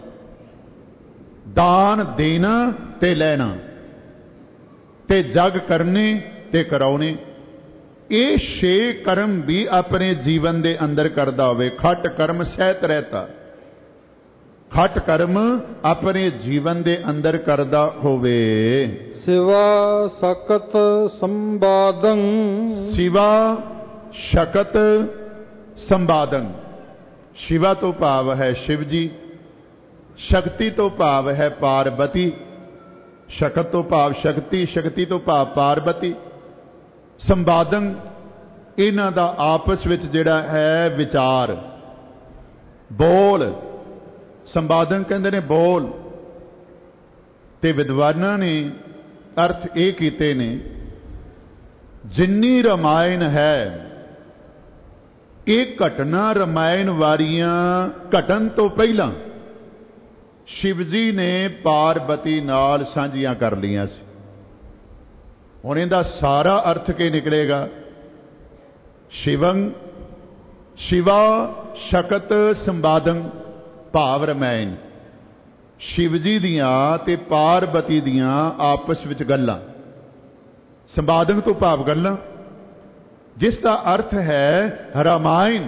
ਦਾਨ ਦੇਣਾ ਤੇ ਲੈਣਾ, ਤੇ ਜਗ ਕਰਨੇ ਤੇ ਕਰਾਉਣੇ, ਇਹ 6 ਕਰਮ ਵੀ ਆਪਣੇ ਜੀਵਨ ਦੇ ਅੰਦਰ ਕਰਦਾ ਹੋਵੇ। ਖਟ ਕਰਮ ਸਹਿਤ ਰਹਿਤਾ, ਖਟ ਕਰਮ ਆਪਣੇ ਜੀਵਨ ਦੇ ਅੰਦਰ ਕਰਦਾ ਹੋਵੇ। ਸਿਵਾ ਸਕਤ ਸੰਬਾਦੰ, ਸਿਵਾ ਸ਼ਕਤ ਸੰਬਾਦਨ, ਸ਼ਿਵਾ ਤੋਂ ਭਾਵ ਹੈ ਸ਼ਿਵ ਜੀ, ਸ਼ਕਤੀ ਤੋਂ ਭਾਵ ਹੈ ਪਾਰਬਤੀ, ਸ਼ਕਤ ਤੋਂ ਭਾਵ ਸ਼ਕਤੀ, ਸ਼ਕਤੀ ਤੋਂ ਭਾਵ ਪਾਰਬਤੀ, ਸੰਵਾਦਨ ਇਹਨਾਂ ਦਾ ਆਪਸ ਵਿੱਚ ਜਿਹੜਾ ਹੈ ਵਿਚਾਰ, ਬੋਲ, ਸੰਵਾਦਨ ਕਹਿੰਦੇ ਨੇ ਬੋਲ। ਤੇ ਵਿਦਵਾਨਾਂ ਨੇ ਅਰਥ ਇਹ ਕੀਤੇ ਨੇ, ਜਿੰਨੀ ਰਮਾਇਣ ਹੈ ਇਹ ਘਟਨਾ ਰਮਾਇਣ ਵਾਰੀਆਂ ਘਟਨ ਤੋਂ ਪਹਿਲਾਂ ਸ਼ਿਵ ਜੀ ਨੇ ਪਾਰਬਤੀ ਨਾਲ ਸਾਂਝੀਆਂ ਕਰ ਲਈਆਂ ਸੀ। ਹੁਣ ਇਹਦਾ ਸਾਰਾ ਅਰਥ ਕੀ ਨਿਕਲੇਗਾ? ਸ਼ਿਵੰ, ਸ਼ਿਵਾ ਸ਼ਕਤ ਸੰਵਾਦਨ ਭਾਵ ਰਮਾਇਣ, ਸ਼ਿਵ ਜੀ ਦੀਆਂ ਤੇ ਪਾਰਬਤੀ ਦੀਆਂ ਆਪਸ ਵਿੱਚ ਗੱਲਾਂ, ਸੰਵਾਦਨ ਤੋਂ ਭਾਵ ਗੱਲਾਂ, ਜਿਸ ਦਾ ਅਰਥ ਹੈ ਰਾਮਾਇਣ।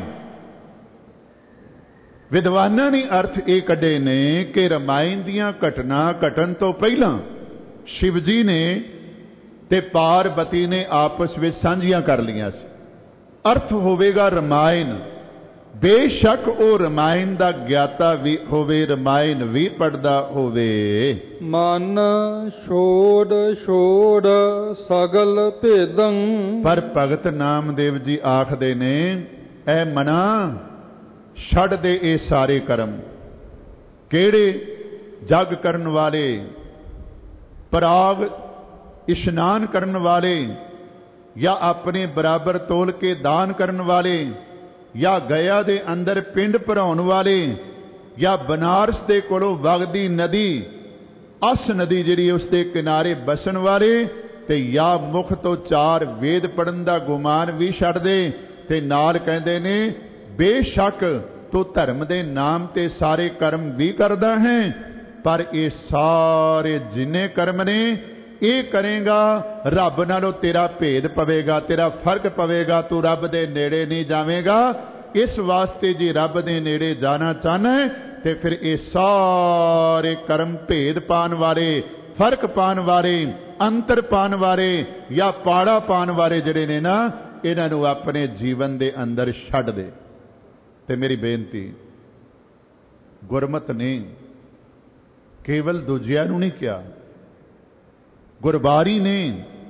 ਵਿਦਵਾਨਾਂ ਨੇ ਅਰਥ ਇਹ ਕੱਢੇ ਨੇ ਕਿ ਰਾਮਾਇਣ ਦੀਆਂ ਘਟਨਾ ਘਟਨ ਤੋਂ ਪਹਿਲਾਂ ਸ਼ਿਵ ਜੀ ਨੇ ਤੇ ਪਾਰਬਤੀ ਨੇ ਆਪਸ ਵਿੱਚ ਸਾਂਝੀਆਂ ਕਰ ਲਈਆਂ ਸੀ। ਅਰਥ ਹੋਵੇਗਾ ਰਾਮਾਇਣ। ਬੇਸ਼ੱਕ ਉਹ ਰਾਮਾਇਣ ਦਾ ਗਿਆਤਾ ਵੀ ਹੋਵੇ, ਰਾਮਾਇਣ ਵੀ ਪੜ੍ਹਦਾ ਹੋਵੇ। ਮਨ ਛੋੜ ਛੋੜ ਸਗਲ ਭੇਦੰ, ਪਰ ਭਗਤ ਨਾਮਦੇਵ ਜੀ ਆਖਦੇ ਨੇ, ਐ ਮਨਾ ਛੱਡ ਦੇ ਇਹ ਸਾਰੇ ਕਰਮ। ਕਿਹੜੇ? ਜਗ ਕਰਨ ਵਾਲੇ, ਪਰਾਗ ਇਸ਼ਨਾਨ ਕਰਨ ਵਾਲੇ, ਜਾਂ ਆਪਣੇ ਬਰਾਬਰ ਤੋਲ ਕੇ ਦਾਨ ਕਰਨ ਵਾਲੇ, ਜਾਂ ਗਿਆ ਦੇ ਅੰਦਰ ਪਿੰਡ ਭਰਾਉਣ ਵਾਲੇ, ਜਾਂ ਬਨਾਰਸ ਦੇ ਕੋਲੋਂ ਵਗਦੀ ਨਦੀ ਅਸ ਨਦੀ ਜਿਹੜੀ ਉਸ ਦੇ ਕਿਨਾਰੇ ਬਸਣ ਵਾਲੇ, ਤੇ ਜਾਂ ਮੁਖ ਤੋਂ 4 ਵੇਦ ਪੜਨ ਦਾ ਗੁਮਾਨ ਵੀ ਛੱਡ ਦੇ। ਤੇ ਨਾਲ ਕਹਿੰਦੇ ਨੇ ਬੇਸ਼ੱਕ ਤੂੰ ਧਰਮ ਦੇ ਨਾਮ ਤੇ ਸਾਰੇ ਕਰਮ ਵੀ ਕਰਦਾ ਹੈ, ਪਰ ਇਹ ਸਾਰੇ ਜਿੰਨੇ ਕਰਮ ਨੇ ਇਹ ਕਰੇਗਾ ਰੱਬ ਨਾਲੋਂ ਤੇਰਾ ਭੇਦ ਪਵੇਗਾ, ਤੇਰਾ ਫਰਕ ਪਵੇਗਾ, ਤੂੰ ਰੱਬ ਦੇ ਨੇੜੇ ਨਹੀਂ ਜਾਵੇਗਾ। ਇਸ ਵਾਸਤੇ ਜੇ ਰੱਬ ਦੇ ਨੇੜੇ ਜਾਣਾ ਚਾਹਨਾ ਹੈ ਤੇ ਫਿਰ ਇਹ ਸਾਰੇ ਕਰਮ ਭੇਦ ਪਾਉਣ ਵਾਲੇ, ਫਰਕ ਪਾਉਣ ਵਾਲੇ, ਅੰਤਰ ਪਾਉਣ ਵਾਲੇ ਜਾਂ ਪਾੜਾ ਪਾਉਣ ਵਾਲੇ ਜਿਹੜੇ ਨੇ ਨਾ, ਇਹਨਾਂ ਨੂੰ ਆਪਣੇ ਜੀਵਨ ਦੇ ਅੰਦਰ ਛੱਡ ਦੇ। ਤੇ ਮੇਰੀ ਬੇਨਤੀ, ਗੁਰਮਤਿ ਨੇ ਕੇਵਲ ਦੂਜਿਆਂ ਨੂੰ ਨਹੀਂ ਕਿਹਾ, ਗੁਰਬਾਣੀ ਨੇ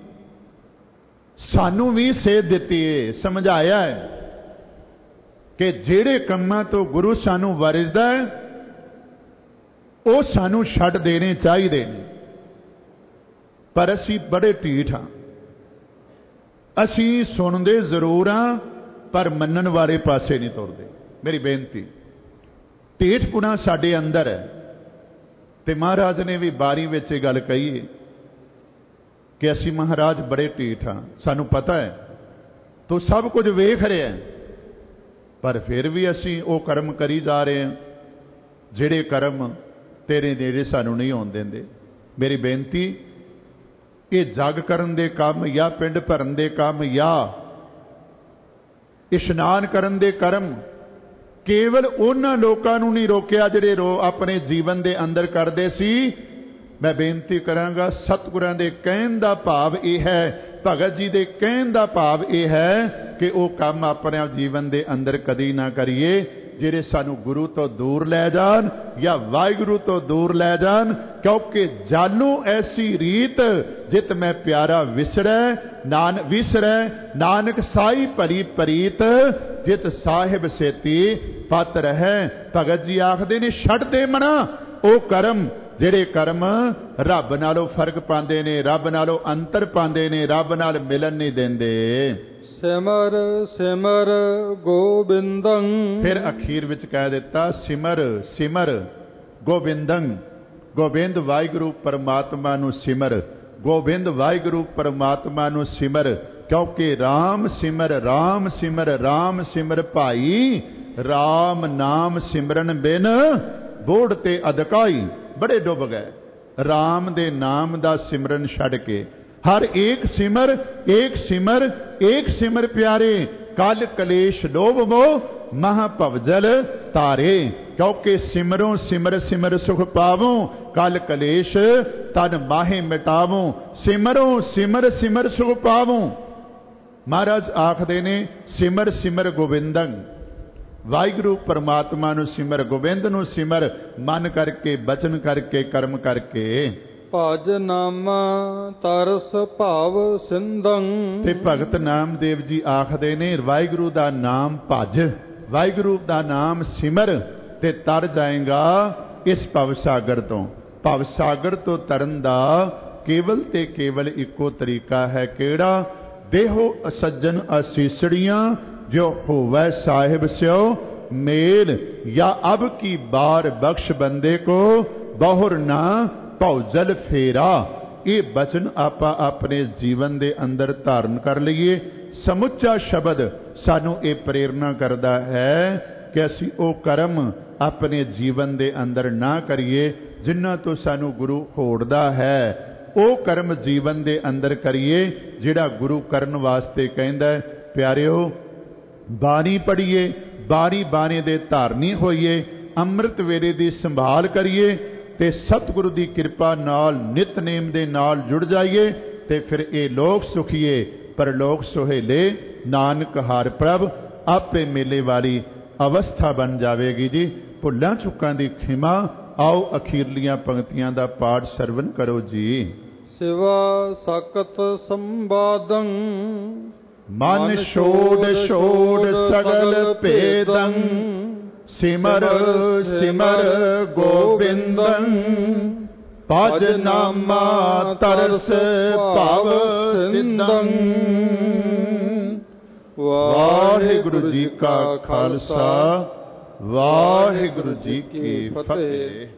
ਸਾਨੂੰ ਵੀ ਸੇਧ ਦਿੱਤੀ ਹੈ, ਸਮਝਾਇਆ ਹੈ ਕਿ ਜਿਹੜੇ ਕੰਮਾਂ ਤੋਂ ਗੁਰੂ ਸਾਨੂੰ ਵਰਜਦਾ ਹੈ ਉਹ ਸਾਨੂੰ ਛੱਡ ਦੇਣੇ ਚਾਹੀਦੇ ਨੇ। ਪਰ ਅਸੀਂ ਬੜੇ ਢੀਠ ਹਾਂ, ਅਸੀਂ ਸੁਣਦੇ ਜ਼ਰੂਰ ਹਾਂ ਪਰ ਮੰਨਣ ਵਾਲੇ ਪਾਸੇ ਨਹੀਂ ਤੁਰਦੇ। ਮੇਰੀ ਬੇਨਤੀ, ਢੀਠਪੁਣਾ ਸਾਡੇ ਅੰਦਰ ਹੈ। ਤੇ ਮਹਾਰਾਜ ਨੇ ਵੀ ਬਾਰੀ ਵਿੱਚ ਇਹ ਗੱਲ ਕਹੀ ਹੈ ਕਿ ਅਸੀਂ ਮਹਾਰਾਜ ਬੜੇ ਢੀਠ ਹਾਂ, ਸਾਨੂੰ ਪਤਾ ਹੈ ਤੂੰ ਸਭ ਕੁਝ ਵੇਖ ਰਿਹਾ ਹੈ, ਪਰ ਫਿਰ ਵੀ ਅਸੀਂ ਉਹ ਕਰਮ ਕਰੀ ਜਾ ਰਹੇ ਹਾਂ ਜਿਹੜੇ ਕਰਮ ਤੇਰੇ ਨੇੜੇ ਸਾਨੂੰ ਨਹੀਂ ਆਉਣ ਦਿੰਦੇ। ਮੇਰੀ ਬੇਨਤੀ, ਇਹ ਜਗ ਕਰਨ ਦੇ ਕੰਮ ਜਾਂ ਪਿੰਡ ਭਰਨ ਦੇ ਕੰਮ ਜਾਂ ਇਸ਼ਨਾਨ ਕਰਨ ਦੇ ਕਰਮ ਕੇਵਲ ਉਹਨਾਂ ਲੋਕਾਂ ਨੂੰ ਨਹੀਂ ਰੋਕਿਆ ਜਿਹੜੇ ਆਪਣੇ ਜੀਵਨ ਦੇ ਅੰਦਰ ਕਰਦੇ ਸੀ। ਮੈਂ ਬੇਨਤੀ ਕਰਾਂਗਾ, ਸਤਿਗੁਰਾਂ ਦੇ ਕਹਿਣ ਦਾ ਭਾਵ ਇਹ ਹੈ, ਭਗਤ ਜੀ ਦੇ ਕਹਿਣ ਦਾ ਭਾਵ ਇਹ ਹੈ ਕਿ ਉਹ ਕੰਮ ਆਪਣੇ ਜੀਵਨ ਦੇ ਅੰਦਰ ਕਦੀ ਨਾ ਕਰੀਏ ਜਿਹੜੇ ਸਾਨੂੰ ਗੁਰੂ ਤੋਂ ਦੂਰ ਲੈ ਜਾਣ ਜਾਂ ਵਾਹਿਗੁਰੂ ਤੋਂ ਦੂਰ ਲੈ ਜਾਣ। ਕਿਉਂਕਿ ਜਾਨੂ ਐਸੀ ਰੀਤ ਜਿਤ ਮੈਂ ਪਿਆਰਾ ਵਿਸਰੈ, ਨਾਨਕ ਸਾਈ ਭਲੀ ਪ੍ਰੀਤ ਜਿਤ ਸਾਹਿਬ ਸੇਤੀ ਪਤ ਰਹਿ। ਭਗਤ ਜੀ ਆਖਦੇ ਨੇ, ਛੱਡ ਦੇ ਮਨਾ ਉਹ ਕਰਮ ਜਿਹੜੇ ਕਰਮ ਰੱਬ ਨਾਲੋਂ ਫਰਕ ਪਾਉਂਦੇ ਨੇ, ਰੱਬ ਨਾਲੋਂ ਅੰਤਰ ਪਾਉਂਦੇ ਨੇ, ਰੱਬ ਨਾਲ ਮਿਲਣ ਨਹੀਂ ਦਿੰਦੇ। ਸਿਮਰ ਸਿਮਰ ਗੋਬਿੰਦੰ। ਫਿਰ ਅਖੀਰ ਵਿੱਚ ਕਹਿ ਦਿੱਤਾ, ਸਿਮਰ ਸਿਮਰ ਗੋਬਿੰਦੰ। ਗੋਬਿੰਦ ਵਾਹਿਗੁਰੂ ਪਰਮਾਤਮਾ ਨੂੰ ਸਿਮਰ, ਗੋਬਿੰਦ ਵਾਹਿਗੁਰੂ ਪਰਮਾਤਮਾ ਨੂੰ ਸਿਮਰ। ਕਿਉਂਕਿ ਰਾਮ ਸਿਮਰ ਰਾਮ ਸਿਮਰ ਰਾਮ ਸਿਮਰ ਭਾਈ, ਰਾਮ ਨਾਮ ਸਿਮਰਨ ਬਿਨ ਬੋੜ ਤੇ ਅਦਕਾਈ। ਬੜੇ ਡੁੱਬ ਗਏ ਰਾਮ ਦੇ ਨਾਮ ਦਾ ਸਿਮਰਨ ਛੱਡ ਕੇ। ਹਰ ਏਕ ਸਿਮਰ ਏਕ ਸਿਮਰ ਏਕ ਸਿਮਰ ਪਿਆਰੇ, ਕਲ ਕਲੇਸ਼ ਲੋਭ ਮੋਹ ਮਹਾ ਭਵਜਲ ਤਾਰੇ। ਕਿਉਂਕਿ ਸਿਮਰੋਂ ਸਿਮਰ ਸਿਮਰ ਸੁਖ ਪਾਵੋਂ, ਕਲ ਕਲੇਸ਼ ਤਨ ਮਾਹੇ ਮਿਟਾਵੋਂ। ਸਿਮਰੋਂ ਸਿਮਰ ਸਿਮਰ ਸੁਖ ਪਾਵੋਂ। ਮਹਾਰਾਜ ਆਖਦੇ ਨੇ, ਸਿਮਰ ਸਿਮਰ ਗੋਬਿੰਦੰ। ਵਾਹਿਗੁਰੂ ਪਰਮਾਤਮਾ ਨੂੰ ਸਿਮਰ, ਗੋਬਿੰਦ ਨੂੰ ਸਿਮਰ, ਮਨ ਕਰਕੇ, ਬਚਨ ਕਰਕੇ, ਕਰਮ ਕਰਕੇ। ਭਜ ਨਾਮਾ ਤਰਸ ਭਾਵ ਸਿੰਧੰ। ਤੇ ਭਗਤ ਨਾਮਦੇਵ ਜੀ ਆਖਦੇ ਨੇ, ਵਾਹਿਗੁਰੂ ਦਾ ਨਾਮ ਭਜ, ਵਾਹਿਗੁਰੂ ਦਾ ਨਾਮ ਸਿਮਰ ਤੇ ਤਰ ਜਾਏਗਾ ਇਸ ਭਵ ਸਾਗਰ ਤੋਂ। ਭਵ ਸਾਗਰ ਤੋਂ ਤਰਨ ਦਾ ਕੇਵਲ ਤੇ ਕੇਵਲ ਇੱਕੋ ਤਰੀਕਾ ਹੈ, ਕਿਹੜਾ? ਦੇਹੋ ਅਸੱਜਣ ਅਸੀਸੜੀਆਂ ਜੋ ਹੋਵੈ ਸਾਹਿਬ ਸਿਓ ਮੇਲ, या अब की बार बख्श बंदे को बहुर ना ਭੌਜਲ ਫੇਰਾ। ਇਹ ਬਚਨ ਆਪਾਂ ਆਪਣੇ ਜੀਵਨ ਦੇ ਅੰਦਰ ਧਾਰਨ ਕਰ ਲਈਏ। ਸਮੁੱਚਾ ਸ਼ਬਦ ਸਾਨੂੰ ਇਹ ਪ੍ਰੇਰਨਾ ਕਰਦਾ ਹੈ ਕਿ ਅਸੀਂ ਉਹ ਕਰਮ ਆਪਣੇ ਜੀਵਨ ਦੇ ਅੰਦਰ ਨਾ ਕਰੀਏ ਜਿਨ੍ਹਾਂ ਤੋਂ ਸਾਨੂੰ ਗੁਰੂ ਹੋੜਦਾ ਹੈ। ਉਹ ਕਰਮ ਜੀਵਨ ਦੇ ਅੰਦਰ ਕਰੀਏ ਜਿਹੜਾ ਗੁਰੂ ਕਰਨ ਵਾਸਤੇ ਕਹਿੰਦਾ। ਪਿਆਰਿਓ, ਬਾਣੀ ਪੜ੍ਹੀਏ, ਬਾਣੀ ਬਾਣੀ ਦੇ ਧਾਰਨੀ ਹੋਈਏ, ਅੰਮ੍ਰਿਤ ਵੇਲੇ ਦੀ ਸੰਭਾਲ ਕਰੀਏ ਤੇ ਸਤਿਗੁਰੂ ਦੀ ਕਿਰਪਾ ਨਾਲ ਨਿਤਨੇਮ ਦੇ ਨਾਲ ਜੁੜ ਜਾਈਏ ਤੇ ਫਿਰ ਇਹ ਲੋਕ ਸੁਖੀਏ ਪਰਲੋਕ ਸੁਹੇਲੇ, ਨਾਨਕ ਹਰ ਪ੍ਰਭ ਆਪੇ ਮੇਲੇ ਵਾਲੀ ਅਵਸਥਾ ਬਣ ਜਾਵੇਗੀ ਜੀ। ਭੁੱਲਾਂ ਚੁੱਕਾਂ ਦੀ ਖਿਮਾ। ਆਓ ਅਖੀਰਲੀਆਂ ਪੰਕਤੀਆਂ ਦਾ ਪਾਠ ਸਰਵਨ ਕਰੋ ਜੀ। ਸਿਵਾ ਸਕਤ ਸੰਵਾਦੰ ਮਨ ਛੋੜ ਛੋੜ ਸਗਲ ਭੇਦੰ, ਸਿਮਰ ਸਿਮਰ ਗੋਬਿੰਦੰ, ਭਜ ਨਾਮਾ ਤਰਸ ਭਵ ਸਿੰਧੰ। ਵਾਹਿਗੁਰੂ ਜੀ ਕਾ ਖਾਲਸਾ, ਵਾਹਿਗੁਰੂ ਜੀ ਕੀ ਫਤਿਹ।